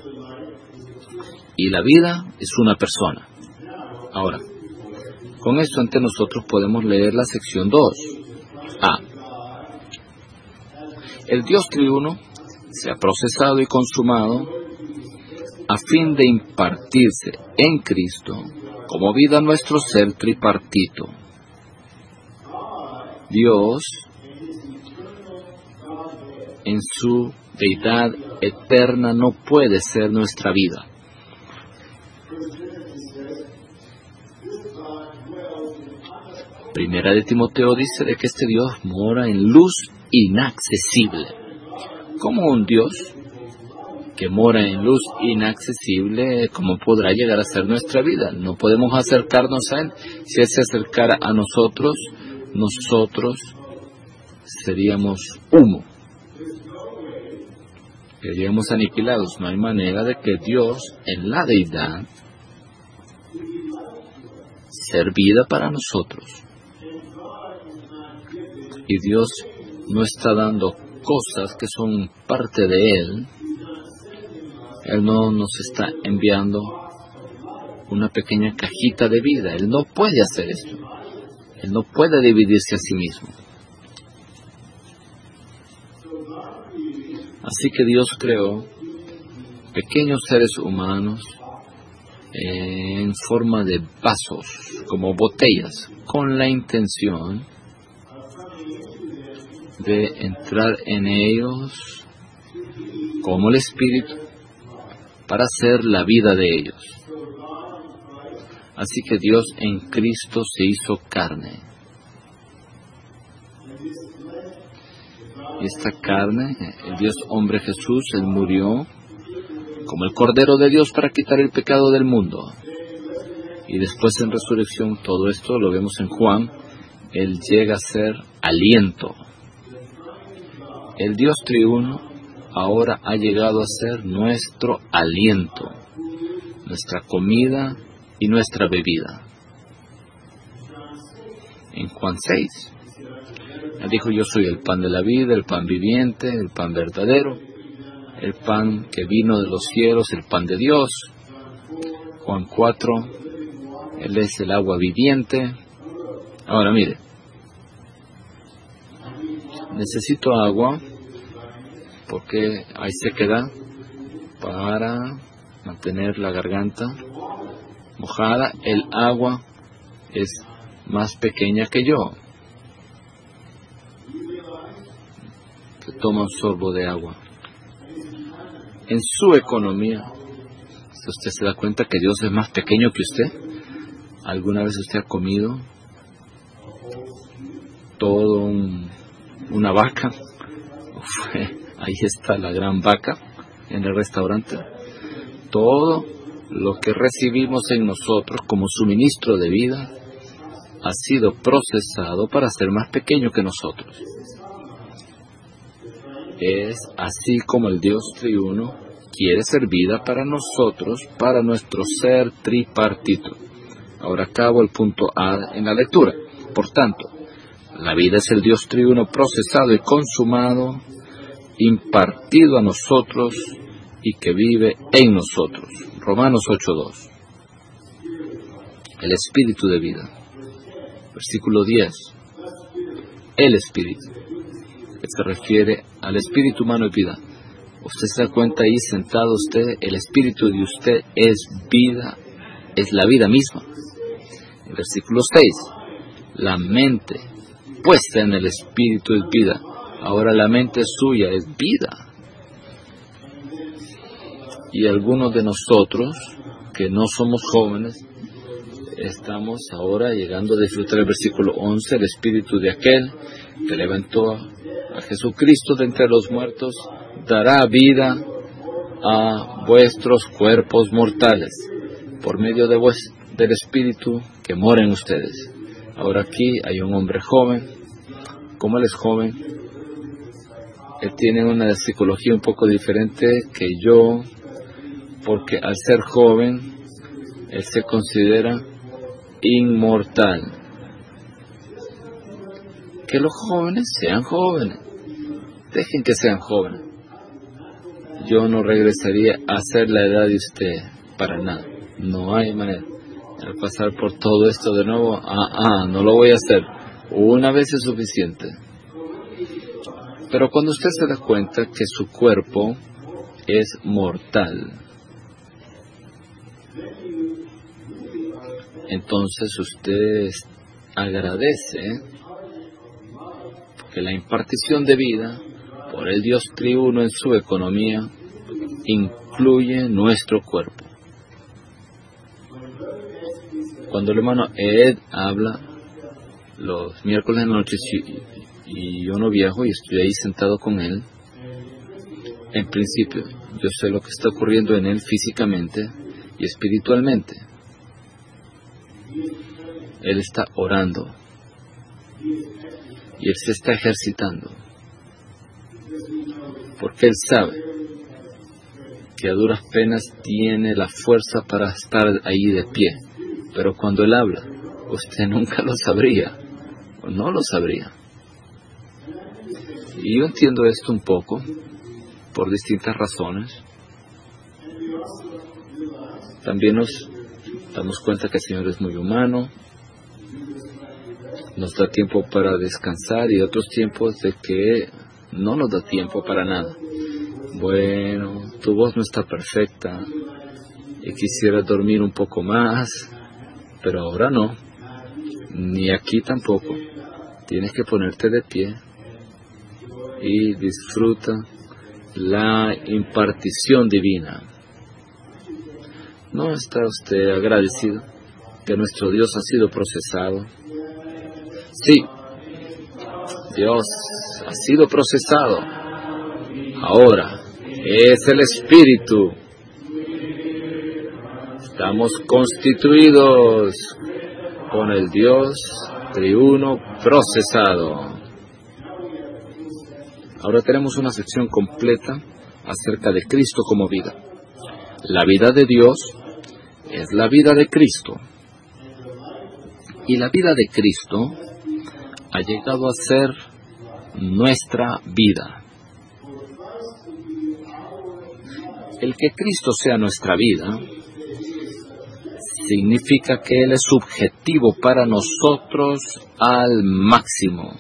Speaker 1: Y la vida es una persona. Ahora, con esto ante nosotros podemos leer la sección 2. A. El Dios triuno se ha procesado y consumado a fin de impartirse en Cristo como vida a nuestro ser tripartito. Dios, en su deidad eterna, no puede ser nuestra vida. Primera de Timoteo dice de que este Dios mora en luz inaccesible. ¿Cómo un Dios que mora en luz inaccesible, cómo podrá llegar a ser nuestra vida? No podemos acercarnos a Él. Si Él se acercara a nosotros, nosotros seríamos humo. Seríamos aniquilados. No hay manera de que Dios, en la deidad, ser vida para nosotros. Y Dios no está dando cosas que son parte de Él. Él no nos está enviando una pequeña cajita de vida. Él no puede hacer esto. Él no puede dividirse a sí mismo. Así que Dios creó pequeños seres humanos en forma de vasos, como botellas, con la intención de entrar en ellos como el Espíritu para hacer la vida de ellos. Así que Dios en Cristo se hizo carne. Y esta carne, el Dios hombre Jesús, Él murió como el Cordero de Dios para quitar el pecado del mundo. Y después en resurrección, todo esto lo vemos en Juan, Él llega a ser aliento. El Dios triuno ahora ha llegado a ser nuestro aliento, nuestra comida y nuestra bebida. En Juan 6, Él dijo: yo soy el pan de la vida, el pan viviente, el pan verdadero, el pan que vino de los cielos, el pan de Dios. Juan 4, Él es el agua viviente. Ahora mire, necesito agua porque hay sequedad, para mantener la garganta mojada. El agua es más pequeña que yo. Que toma un sorbo de agua. En su economía, si usted se da cuenta que Dios es más pequeño que usted, ¿alguna vez usted ha comido todo una vaca? Ahí está la gran vaca en el restaurante. Todo lo que recibimos en nosotros como suministro de vida ha sido procesado para ser más pequeño que nosotros. Es así como el Dios triuno quiere ser vida para nosotros, para nuestro ser tripartito. Ahora acabo el punto A en la lectura. Por tanto, la vida es el Dios triuno procesado y consumado, impartido a nosotros y que vive en nosotros. Romanos 8:2. El Espíritu de vida. Versículo 10. El Espíritu. Que se refiere al Espíritu humano y vida. Usted se da cuenta ahí sentado usted, el Espíritu de usted es vida, es la vida misma. El versículo 6. La mente puesta en el Espíritu es vida. Ahora la mente suya es vida. Y algunos de nosotros, que no somos jóvenes, estamos ahora llegando a disfrutar el versículo 11, el Espíritu de aquel que levantó a Jesucristo de entre los muertos, dará vida a vuestros cuerpos mortales, por medio del Espíritu que mora en ustedes. Ahora aquí hay un hombre joven. Como él es joven, él tiene una psicología un poco diferente que yo, porque al ser joven, Él se considera inmortal. Que los jóvenes sean jóvenes. Dejen que sean jóvenes. Yo no regresaría a ser la edad de usted para nada. No hay manera. Al pasar por todo esto de nuevo, no lo voy a hacer. Una vez es suficiente. Pero cuando usted se da cuenta que su cuerpo es mortal, entonces usted agradece que la impartición de vida por el Dios triuno en su economía incluye nuestro cuerpo. Cuando el hermano Ed habla los miércoles en la noche y yo no viajo y estoy ahí sentado con él, en principio yo sé lo que está ocurriendo en él físicamente y espiritualmente. Él está orando y él se está ejercitando porque él sabe que a duras penas tiene la fuerza para estar ahí de pie, pero cuando él habla usted nunca lo sabría o no lo sabría. Y yo entiendo esto un poco por distintas razones. También nos damos cuenta que el Señor es muy humano, nos da tiempo para descansar y otros tiempos de que no nos da tiempo para nada. Bueno, tu voz no está perfecta y quisiera dormir un poco más, pero ahora no, ni aquí tampoco. Tienes que ponerte de pie y disfruta la impartición divina. ¿No está usted agradecido que nuestro Dios ha sido procesado? Sí, Dios ha sido procesado. Ahora es el Espíritu. Estamos constituidos con el Dios triuno procesado. Ahora tenemos una sección completa acerca de Cristo como vida. La vida de Dios es la vida de Cristo. Y la vida de Cristo ha llegado a ser nuestra vida. El que Cristo sea nuestra vida significa que Él es subjetivo para nosotros al máximo.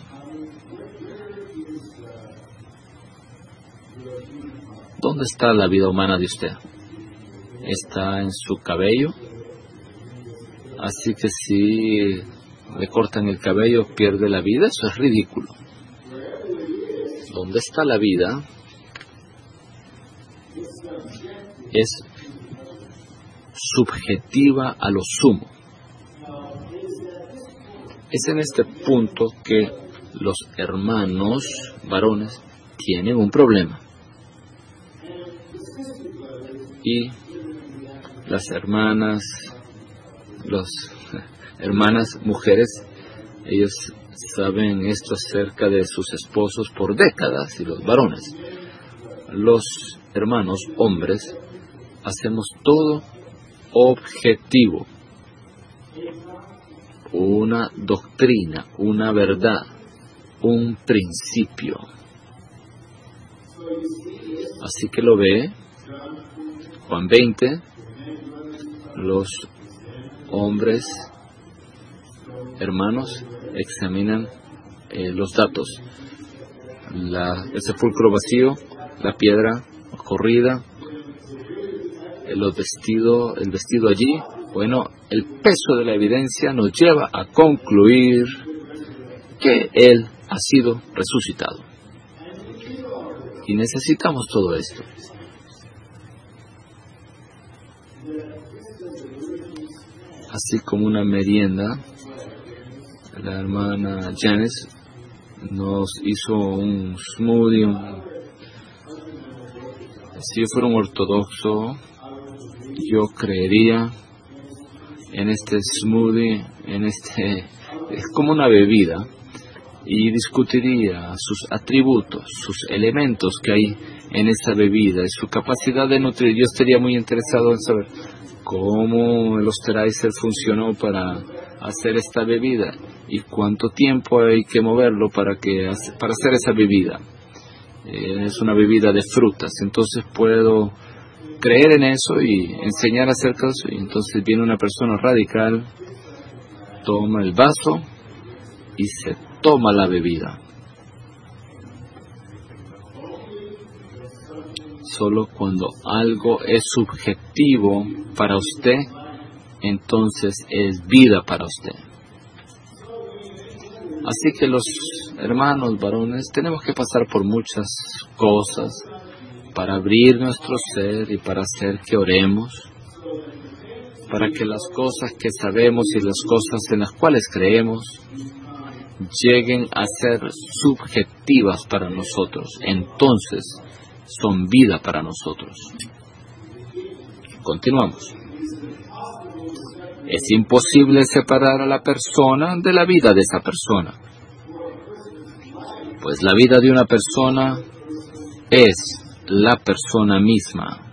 Speaker 1: ¿Dónde está la vida humana de usted? Está en su cabello. Así que si le cortan el cabello, pierde la vida. Eso es ridículo. ¿Dónde está la vida? Es subjetiva a lo sumo. Es en este punto que los hermanos varones tienen un problema. Y las hermanas mujeres, ellos saben esto acerca de sus esposos por décadas, y los varones. Los hermanos hombres hacemos todo objetivo, una doctrina, una verdad, un principio. Así que lo ve Juan 20, los hombres hermanos examinan los datos, el sepulcro vacío, la piedra corrida, el vestido allí. Bueno, el peso de la evidencia nos lleva a concluir que Él ha sido resucitado. Y necesitamos todo esto. Así como una merienda, la hermana Janice nos hizo un smoothie. Si yo fuera un ortodoxo, yo creería en este smoothie, es como una bebida, y discutiría sus atributos, sus elementos que hay en esa bebida y su capacidad de nutrir. Yo estaría muy interesado en saber cómo el Osterizer funcionó para hacer esta bebida y cuánto tiempo hay que moverlo para hacer esa bebida. Es una bebida de frutas, entonces puedo creer en eso y enseñar acerca de eso. Y entonces viene una persona radical, toma el vaso y se toma la bebida. Solo cuando algo es subjetivo para usted, entonces es vida para usted. Así que los hermanos varones tenemos que pasar por muchas cosas para abrir nuestro ser y para hacer que oremos, para que las cosas que sabemos y las cosas en las cuales creemos lleguen a ser subjetivas para nosotros. Entonces son vida para nosotros. Continuamos. Es imposible separar a la persona de la vida de esa persona, pues la vida de una persona es la persona misma.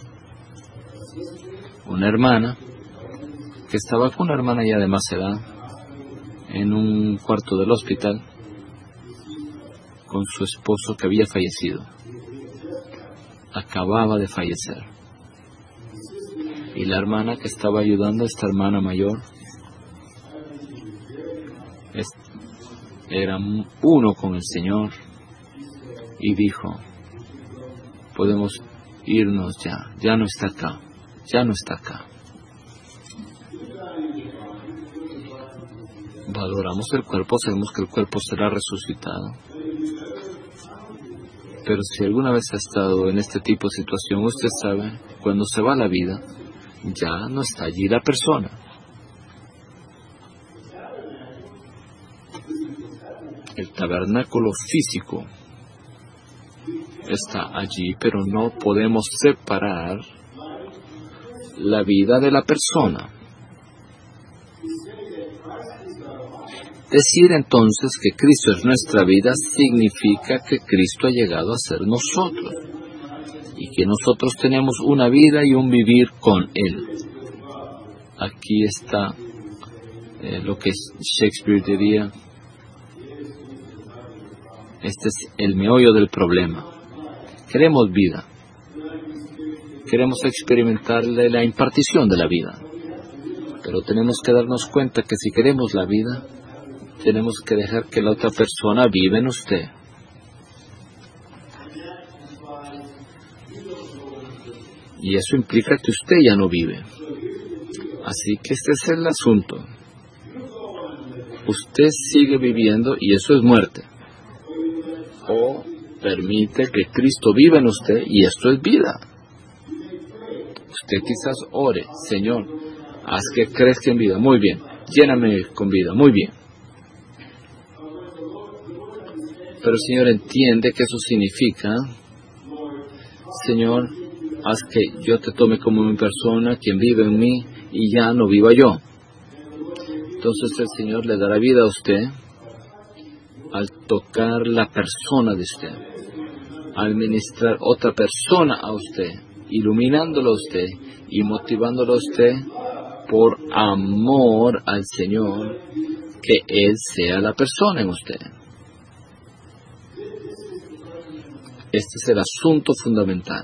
Speaker 1: Una hermana que estaba con una hermana ya de más edad en un cuarto del hospital con su esposo que había fallecido. Acababa de fallecer. Y la hermana que estaba ayudando a esta hermana mayor era uno con el Señor y dijo: podemos irnos ya no está acá. Valoramos el cuerpo, sabemos que el cuerpo será resucitado. Pero si alguna vez ha estado en este tipo de situación, usted sabe, cuando se va la vida, ya no está allí la persona. El tabernáculo físico está allí, pero no podemos separar la vida de la persona. Decir entonces que Cristo es nuestra vida significa que Cristo ha llegado a ser nosotros y que nosotros tenemos una vida y un vivir con Él. Aquí está lo que Shakespeare diría: este es el meollo del problema. Queremos vida, queremos experimentar la impartición de la vida, pero tenemos que darnos cuenta que si queremos la vida, tenemos que dejar que la otra persona viva en usted. Y eso implica que usted ya no vive. Así que este es el asunto. Usted sigue viviendo y eso es muerte. O permite que Cristo viva en usted y esto es vida. Usted quizás ore: Señor, haz que crezca en vida. Muy bien. Lléname con vida. Muy bien. Pero el Señor entiende que eso significa: Señor, haz que yo te tome como mi persona, quien vive en mí, y ya no viva yo. Entonces el Señor le dará vida a usted al tocar la persona de usted, al ministrar otra persona a usted, iluminándolo a usted y motivándolo a usted por amor al Señor, que Él sea la persona en usted. Este es el asunto fundamental.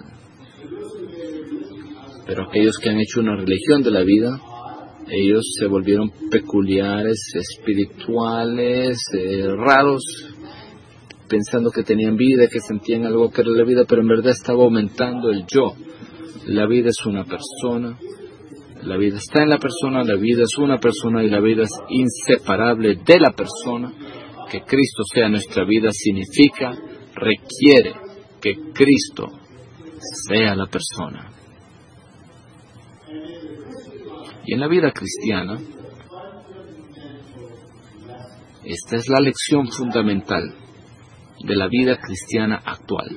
Speaker 1: Pero aquellos que han hecho una religión de la vida, ellos se volvieron peculiares, espirituales, raros, pensando que tenían vida, que sentían algo que era la vida, pero en verdad estaba aumentando el yo. La vida es una persona, la vida está en la persona, la vida es una persona y la vida es inseparable de la persona. Que Cristo sea nuestra vida significa, requiere que Cristo sea la persona. Y en la vida cristiana, esta es la lección fundamental de la vida cristiana actual.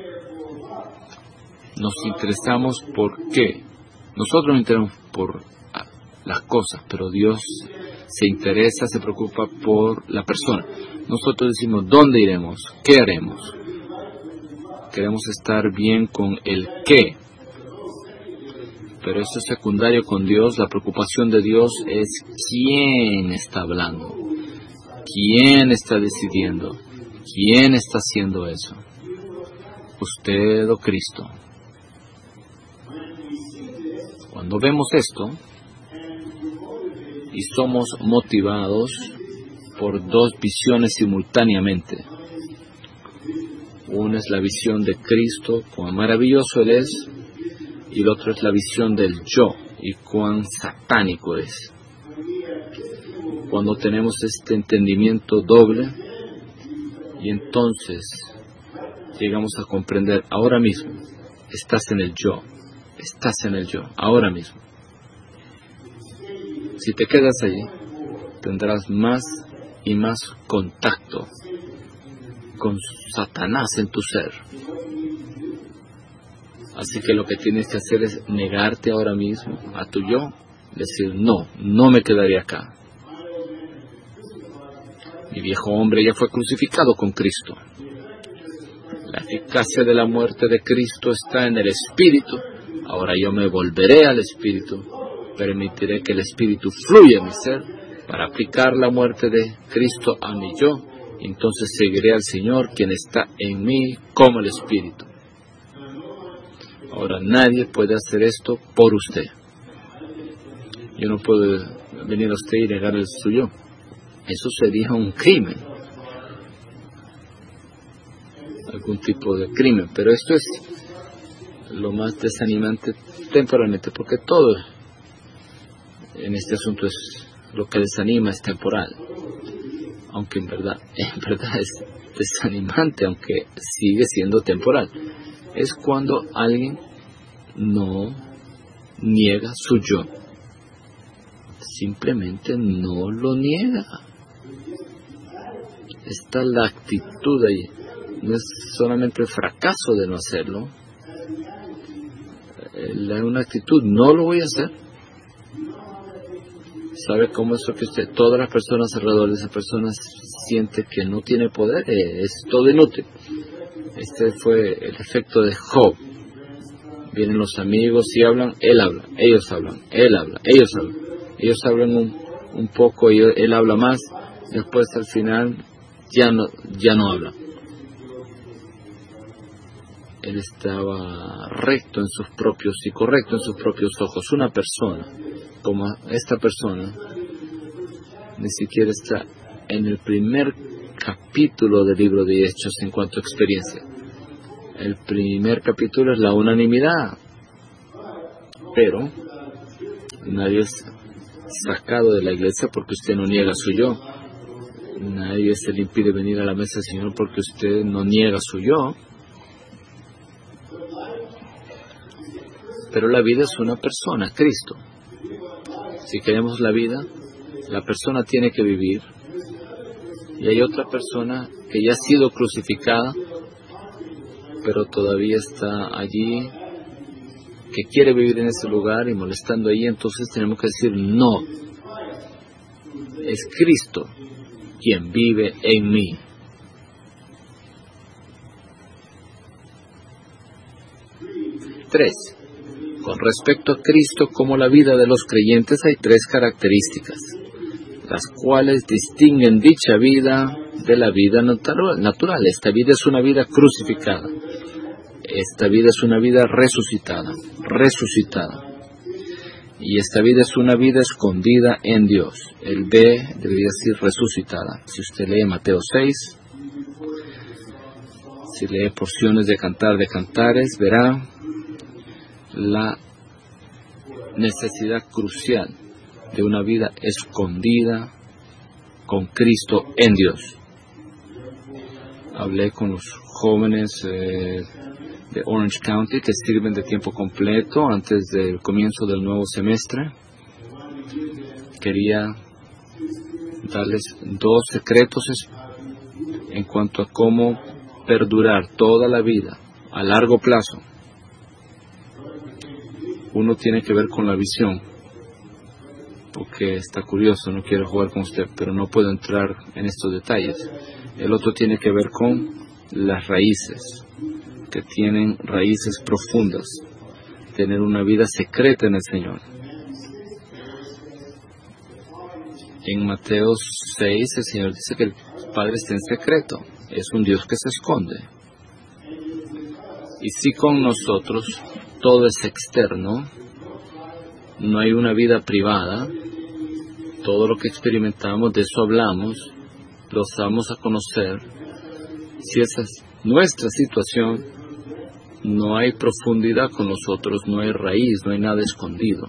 Speaker 1: Nos interesamos por qué. Nosotros nos interesamos por las cosas, pero Dios se interesa, se preocupa por la persona. Nosotros decimos: ¿dónde iremos? ¿Qué haremos? Queremos estar bien con el qué. Pero eso es secundario con Dios. La preocupación de Dios es quién está hablando, quién está decidiendo, quién está haciendo eso. Usted o Cristo. Cuando vemos esto y somos motivados por dos visiones simultáneamente. Una es la visión de Cristo, cuán maravilloso Él es, y el otro es la visión del yo y cuán satánico es. Cuando tenemos este entendimiento doble, y entonces llegamos a comprender ahora mismo, estás en el yo, ahora mismo. Si te quedas allí, tendrás más y más contacto con Satanás en tu ser. Así que lo que tienes que hacer es negarte ahora mismo a tu yo, decir no me quedaré acá. Mi viejo hombre ya fue crucificado con Cristo. La eficacia de la muerte de Cristo está en el Espíritu. Ahora yo me volveré al Espíritu. Permitiré que el Espíritu fluya en mi ser para aplicar la muerte de Cristo a mi yo. Entonces seguiré al Señor, quien está en mí como el Espíritu. Ahora nadie puede hacer esto por usted. Yo no puedo venir a usted y negar el suyo. Eso sería un crimen. Algún tipo de crimen. Pero esto es lo más desanimante temporalmente, porque todo en este asunto es lo que desanima, es temporal. Aunque en verdad es desanimante, aunque sigue siendo temporal. Es cuando alguien no niega su yo. Simplemente no lo niega. Está la actitud ahí. No es solamente el fracaso de no hacerlo. Es una actitud, no lo voy a hacer. ¿Sabe cómo es que usted, todas las personas alrededor de esa persona siente que no tiene poder? Es todo inútil. Este fue el efecto de Job. Vienen los amigos y hablan, él habla, ellos hablan, él habla, ellos hablan. Ellos hablan un poco y él habla más. Después al final ya no habla. Él estaba recto en sus propios y correcto en sus propios ojos. Una persona como esta persona ni siquiera está en el primer capítulo del libro de Hechos en cuanto a experiencia. El primer capítulo es la unanimidad, pero nadie es sacado de la iglesia porque usted no niega su yo. Nadie se le impide venir a la mesa del Señor porque usted no niega su yo. Pero la vida es una persona, Cristo. Si queremos la vida, la persona tiene que vivir. Y hay otra persona que ya ha sido crucificada, pero todavía está allí, que quiere vivir en ese lugar y molestando ahí. Entonces tenemos que decir no. Es Cristo quien vive en mí. Tres. Con respecto a Cristo como la vida de los creyentes hay tres características, las cuales distinguen dicha vida de la vida natural. Esta vida es una vida crucificada. Esta vida es una vida resucitada. Y esta vida es una vida escondida en Dios. El B debería decir resucitada. Si usted lee Mateo 6, si lee porciones de Cantar de Cantares, verá la necesidad crucial de una vida escondida con Cristo en Dios. Hablé con los jóvenes de Orange County que sirven de tiempo completo antes del comienzo del nuevo semestre. Quería darles dos secretos en cuanto a cómo perdurar toda la vida a largo plazo. Uno tiene que ver con la visión, porque está curioso, no quiero jugar con usted, pero no puedo entrar en estos detalles. El otro tiene que ver con las raíces, que tienen raíces profundas. tener una vida secreta en el Señor. En Mateo 6 el Señor dice que el Padre está en secreto. Es un Dios que se esconde. Y si con nosotros todo es externo, no hay una vida privada, todo lo que experimentamos, de eso hablamos, lo damos a conocer. Si esa es nuestra situación, no hay profundidad con nosotros, no hay raíz, no hay nada escondido.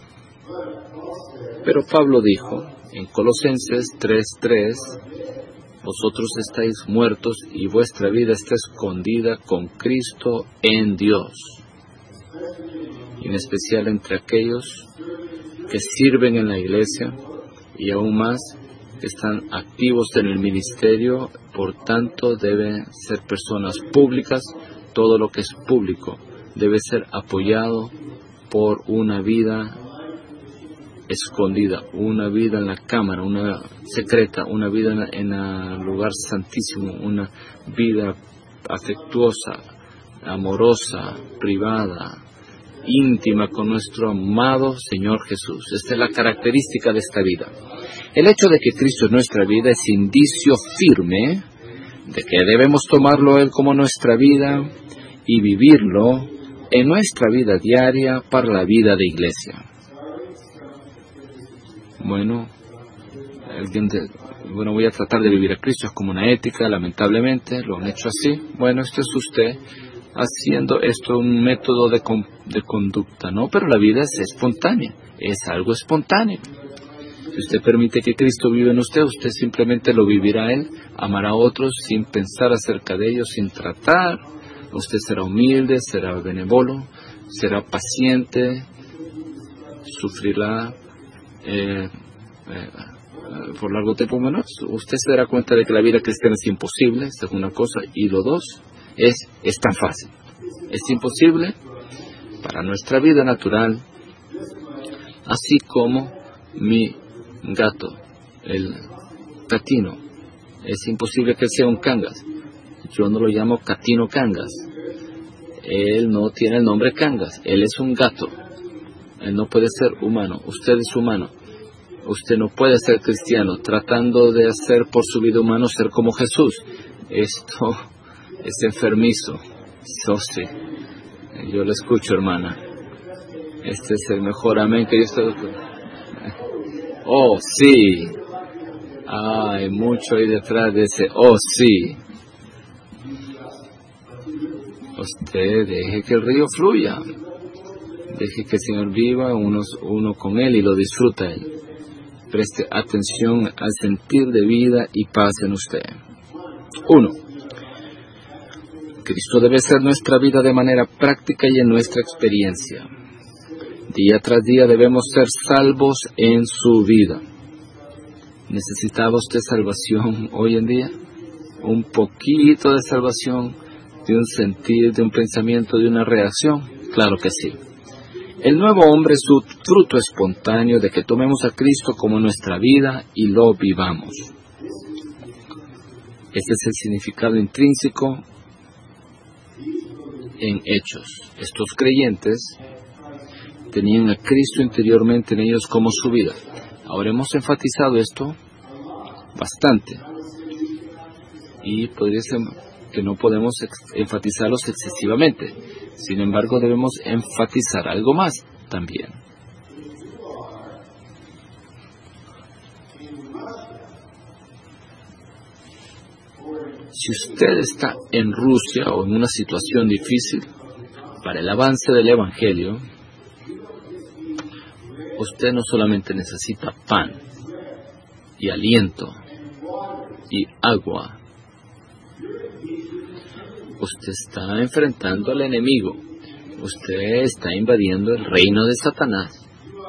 Speaker 1: Pero Pablo dijo en Colosenses 3:3, vosotros estáis muertos y vuestra vida está escondida con Cristo en Dios. Y en especial entre aquellos que sirven en la iglesia y aún más que están activos en el ministerio, por tanto deben ser personas públicas. Todo lo que es público debe ser apoyado por una vida escondida, una vida en la cámara, una secreta, una vida en el lugar santísimo, una vida afectuosa, amorosa, privada, íntima con nuestro amado Señor Jesús. Esta es la característica de esta vida. El hecho de que Cristo es nuestra vida es indicio firme de que debemos tomarlo Él como nuestra vida y vivirlo en nuestra vida diaria para la vida de iglesia. Bueno, voy a tratar de vivir a Cristo, es como una ética, lamentablemente, lo han hecho así. Bueno, este es usted haciendo esto un método de conducta, ¿no? Pero la vida es espontánea, es algo espontáneo. Si usted permite que Cristo viva en usted, usted simplemente lo vivirá Él, amará a otros sin pensar acerca de ellos, sin tratar. Usted será humilde, será benévolo, será paciente, sufrirá por largo tiempo menos. Usted se dará cuenta de que la vida cristiana es imposible, esta es una cosa, y lo dos es tan fácil. Es imposible para nuestra vida natural, así como mi gato, el catino. Es imposible que sea un cangas. Yo no lo llamo catino cangas. Él no tiene el nombre cangas. Él es un gato. Él no puede ser humano. Usted es humano. Usted no puede ser cristiano tratando de hacer por su vida humano ser como Jesús. Esto es enfermizo. Sí. Yo lo escucho, hermana. Este es el mejor amén que yo estoy escuchando. Oh, sí. Hay mucho ahí detrás de ese oh, sí. Usted deje que el río fluya. Deje que el Señor viva uno con Él y lo disfruta Él. Preste atención al sentir de vida y paz en usted. 1. Cristo debe ser nuestra vida de manera práctica y en nuestra experiencia. Día tras día debemos ser salvos en su vida. ¿Necesitaba usted salvación hoy en día? Un poquito de salvación, de un sentir, de un pensamiento, de una reacción. Claro que sí. El nuevo hombre es su fruto espontáneo de que tomemos a Cristo como nuestra vida y lo vivamos. Este es el significado intrínseco en Hechos. Estos creyentes tenían a Cristo interiormente en ellos como su vida. Ahora hemos enfatizado esto bastante y podría ser que no podemos enfatizarlos excesivamente. Sin embargo, debemos enfatizar algo más también. Si usted está en Rusia o en una situación difícil para el avance del Evangelio, usted no solamente necesita pan y aliento y agua. Usted está enfrentando al enemigo. Usted está invadiendo el reino de Satanás.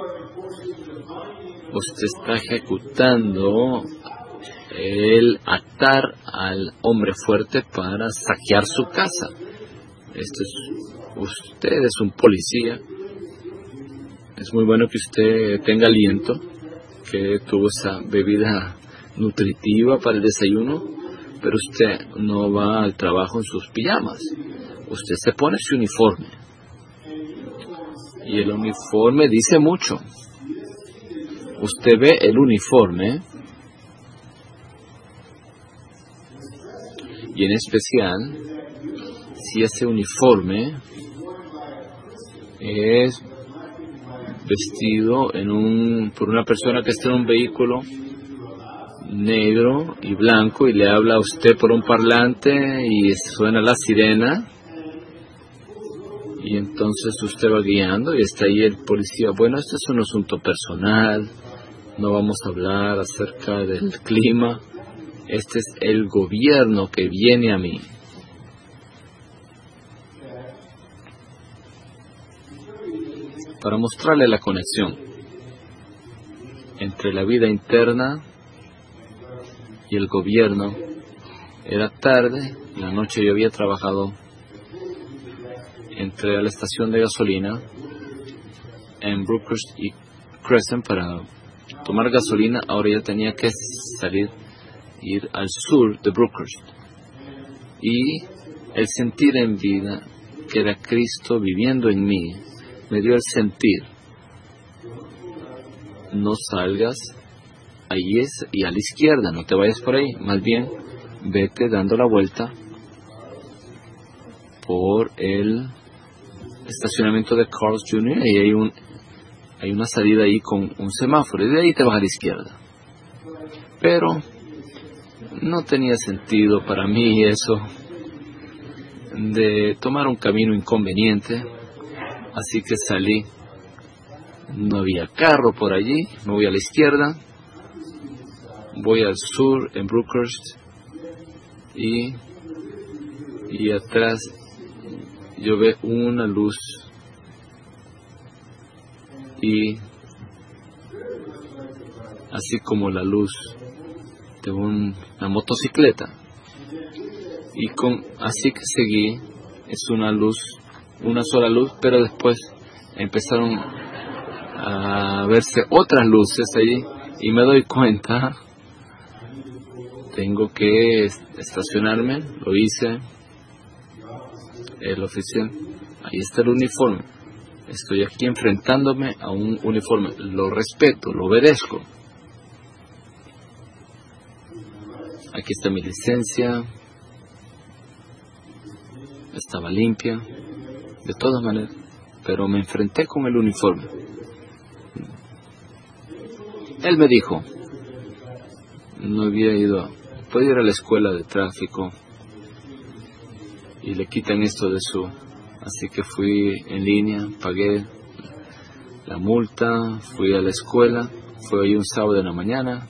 Speaker 1: Usted está ejecutando el atar al hombre fuerte para saquear su casa. Usted es un policía. Es muy bueno que usted tenga aliento, que tuvo esa bebida nutritiva para el desayuno, pero usted no va al trabajo en sus pijamas. Usted se pone su uniforme. Y el uniforme dice mucho. Usted ve el uniforme, y en especial, si ese uniforme es vestido por una persona que está en un vehículo negro y blanco y le habla a usted por un parlante y suena la sirena, y entonces usted va guiando y está ahí el policía. Bueno, este es un asunto personal, no vamos a hablar acerca del clima, este es el gobierno que viene a mí. Para mostrarle la conexión entre la vida interna y el gobierno. Era tarde, en la noche yo había trabajado, entré a la estación de gasolina en Brookhurst y Crescent para tomar gasolina. Ahora ya tenía que ir al sur de Brookhurst, y el sentir en vida que era Cristo viviendo en mí me dio el sentir: no salgas ahí y a la izquierda, no te vayas por ahí, más bien vete dando la vuelta por el estacionamiento de Carl's Jr. y hay una salida ahí con un semáforo, y de ahí te vas a la izquierda. Pero no tenía sentido para mí eso de tomar un camino inconveniente, así que salí. No había carro por allí, me voy a la izquierda, voy al sur en Brookhurst, y atrás yo veo una luz, y así como la luz de una motocicleta, y así que seguí. Es una luz, una sola luz, pero después empezaron a verse otras luces allí, y me doy cuenta, tengo que estacionarme. Lo hice. El oficial, ahí está el uniforme, estoy aquí enfrentándome a un uniforme, lo respeto, lo obedezco. Aquí está mi licencia, estaba limpia, de todas maneras, pero me enfrenté con el uniforme. Él me dijo, no había puede ir a la escuela de tráfico, y le quitan esto de así que fui en línea, pagué la multa, fui a la escuela, fue ahí un sábado en la mañana,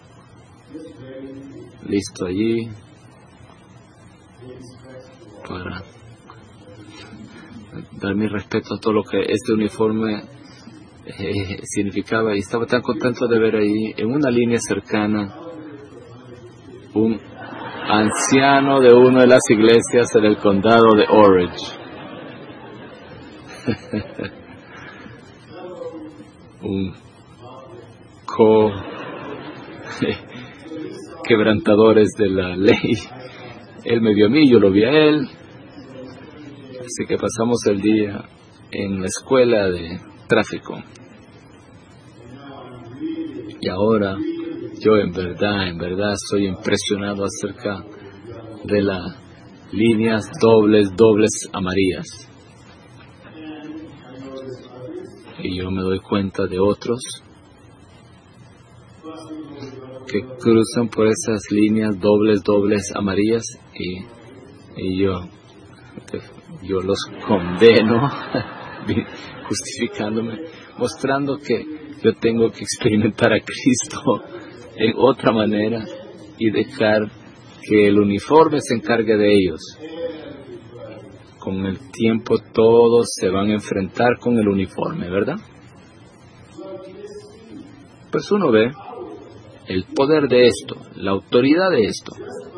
Speaker 1: listo allí para dar mi respeto a todo lo que este uniforme significaba, y estaba tan contento de ver ahí en una línea cercana un anciano de una de las iglesias en el condado de Orange. Un quebrantadores de la ley. Él me vio a mí, yo lo vi a él. Así que pasamos el día en la escuela de tráfico. Y ahora yo en verdad estoy impresionado acerca de las líneas dobles amarillas. Y yo me doy cuenta de otros que cruzan por esas líneas dobles amarillas, y yo los condeno, justificándome, mostrando que yo tengo que experimentar a Cristo en otra manera y dejar que el uniforme se encargue de ellos. Con el tiempo todos se van a enfrentar con el uniforme, ¿verdad? Pues uno ve el poder de esto, la autoridad de esto.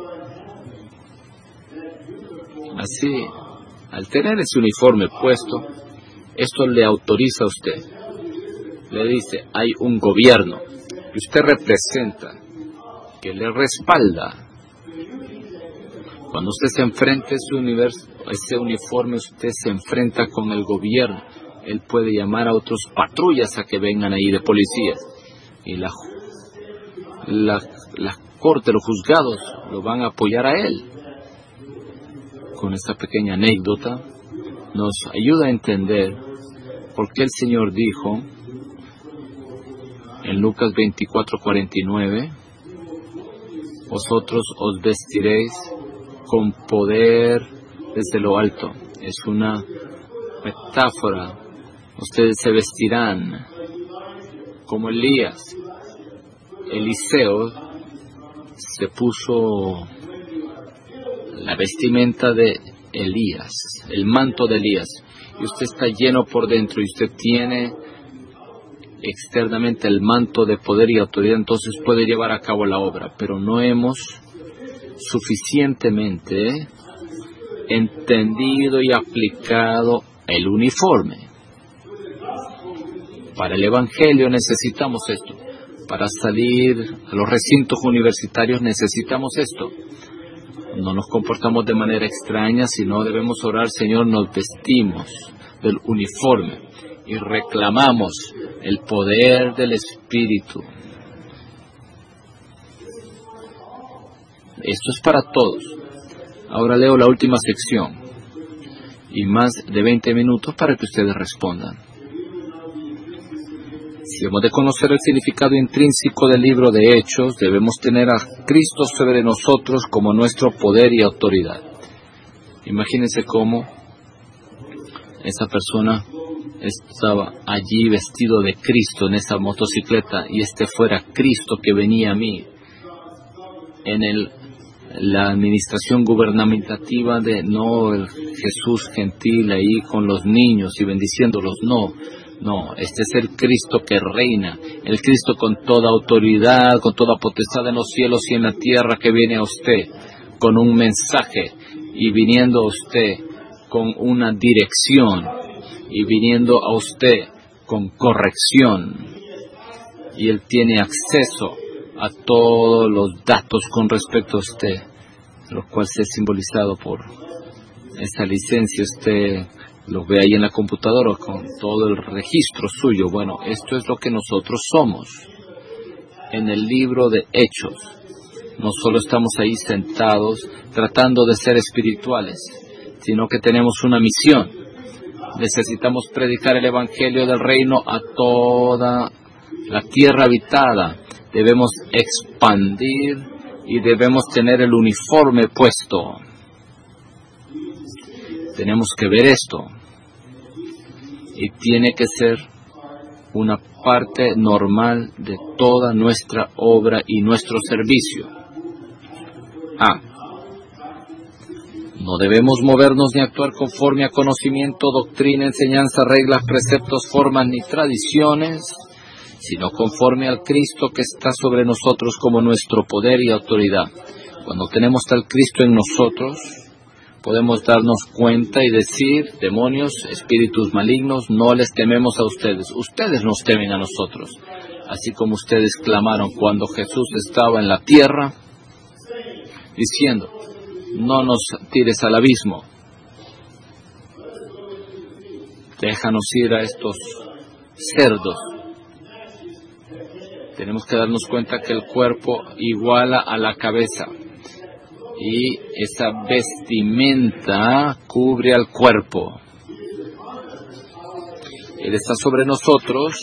Speaker 1: Así, al tener ese uniforme puesto, esto le autoriza a usted. Le dice, hay un gobierno que usted representa, que le respalda. Cuando usted se enfrenta a ese uniforme, usted se enfrenta con el gobierno. Él puede llamar a otras patrullas a que vengan ahí de policías. Y la corte, los juzgados, lo van a apoyar a él. Con esta pequeña anécdota nos ayuda a entender por qué el Señor dijo en Lucas 24:49, vosotros os vestiréis con poder desde lo alto. Es una metáfora. Ustedes se vestirán como Elías. Eliseo se puso la vestimenta de Elías, el manto de Elías, y usted está lleno por dentro y usted tiene externamente el manto de poder y autoridad, entonces puede llevar a cabo la obra. Pero no hemos suficientemente entendido y aplicado el uniforme. Para el Evangelio necesitamos esto. Para salir a los recintos universitarios necesitamos esto. No nos comportamos de manera extraña, sino debemos orar, Señor, nos vestimos del uniforme y reclamamos el poder del Espíritu. Esto es para todos. Ahora leo la última sección y más de 20 minutos para que ustedes respondan. Si hemos de conocer el significado intrínseco del libro de Hechos, debemos tener a Cristo sobre nosotros como nuestro poder y autoridad. Imagínense cómo esa persona estaba allí vestido de Cristo en esa motocicleta y fuera Cristo que venía a mí en la administración gubernamentativa de no el Jesús gentil ahí con los niños y bendiciéndolos, no, este es el Cristo que reina, el Cristo con toda autoridad, con toda potestad en los cielos y en la tierra, que viene a usted con un mensaje y viniendo a usted con una dirección y viniendo a usted con corrección, y Él tiene acceso a todos los datos con respecto a usted, lo cual se ha simbolizado por esta licencia. Usted lo ve ahí en la computadora con todo el registro suyo. Bueno, esto es lo que nosotros somos en el libro de Hechos. No solo estamos ahí sentados tratando de ser espirituales, sino que tenemos una misión. Necesitamos predicar el Evangelio del Reino a toda la tierra habitada. Debemos expandir y debemos tener el uniforme puesto. Tenemos que ver esto. Y tiene que ser una parte normal de toda nuestra obra y nuestro servicio. No debemos movernos ni actuar conforme a conocimiento, doctrina, enseñanza, reglas, preceptos, formas ni tradiciones, sino conforme al Cristo que está sobre nosotros como nuestro poder y autoridad. Cuando tenemos tal Cristo en nosotros, podemos darnos cuenta y decir, demonios, espíritus malignos, no les tememos a ustedes. Ustedes nos temen a nosotros. Así como ustedes clamaron cuando Jesús estaba en la tierra, diciendo, no nos tires al abismo. Déjanos ir a estos cerdos. Tenemos que darnos cuenta que el cuerpo iguala a la cabeza. Y esa vestimenta cubre al cuerpo. Él está sobre nosotros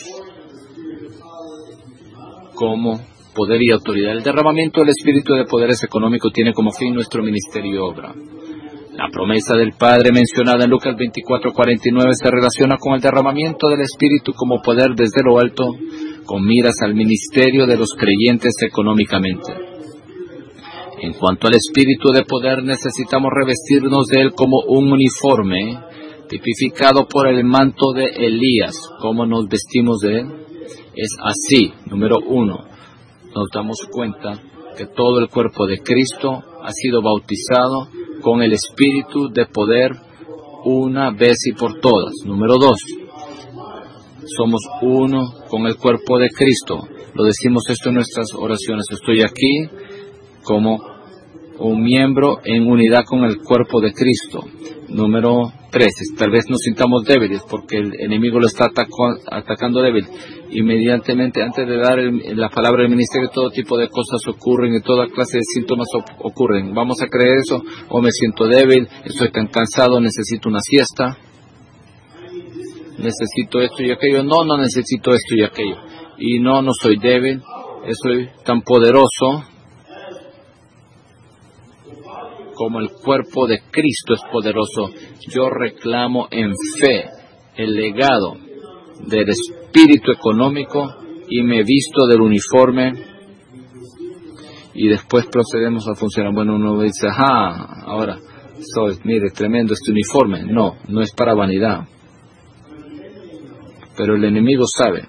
Speaker 1: como poder y autoridad. El derramamiento del Espíritu de poderes económicos tiene como fin nuestro ministerio y obra. La promesa del Padre mencionada en Lucas 24:49 se relaciona con el derramamiento del Espíritu como poder desde lo alto, con miras al ministerio de los creyentes económicamente. En cuanto al espíritu de poder, necesitamos revestirnos de él como un uniforme, tipificado por el manto de Elías. ¿Cómo nos vestimos de él? Es así. Número 1, nos damos cuenta que todo el cuerpo de Cristo ha sido bautizado con el espíritu de poder una vez y por todas. Número 2, somos uno con el cuerpo de Cristo. Lo decimos esto en nuestras oraciones. Estoy aquí como un miembro en unidad con el cuerpo de Cristo. Número 3. Tal vez nos sintamos débiles porque el enemigo lo está atacando débil. Inmediatamente, antes de dar la palabra del ministerio, todo tipo de cosas ocurren y toda clase de síntomas ocurren. ¿Vamos a creer eso? ¿O me siento débil? ¿Estoy tan cansado? ¿Necesito una siesta? ¿Necesito esto y aquello? No necesito esto y aquello. Y no soy débil. Soy tan poderoso como el cuerpo de Cristo es poderoso. Yo reclamo en fe el legado del espíritu económico y me visto del uniforme y después procedemos a funcionar. Bueno, uno dice, ahora mire, tremendo este uniforme. No es para vanidad. Pero el enemigo sabe.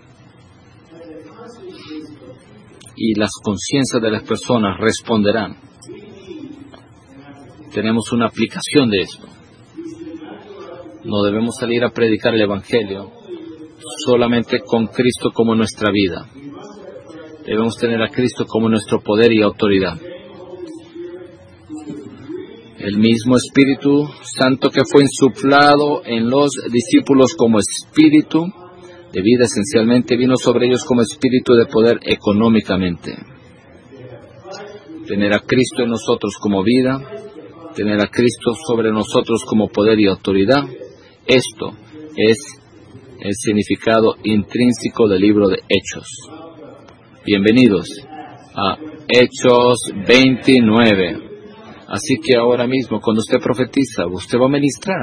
Speaker 1: Y las conciencias de las personas responderán. Tenemos una aplicación de esto. No debemos salir a predicar el Evangelio solamente con Cristo como nuestra vida. Debemos tener a Cristo como nuestro poder y autoridad. El mismo Espíritu Santo que fue insuflado en los discípulos como espíritu de vida esencialmente vino sobre ellos como espíritu de poder económicamente. Tener a Cristo en nosotros como vida, tener a Cristo sobre nosotros como poder y autoridad, esto es el significado intrínseco del libro de Hechos. Bienvenidos a Hechos 29. Así que ahora mismo, cuando usted profetiza, usted va a ministrar.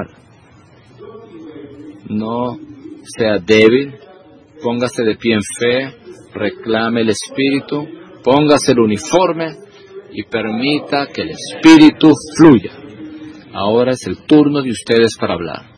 Speaker 1: No sea débil, póngase de pie en fe, reclame el Espíritu, póngase el uniforme y permita que el Espíritu fluya. Ahora es el turno de ustedes para hablar.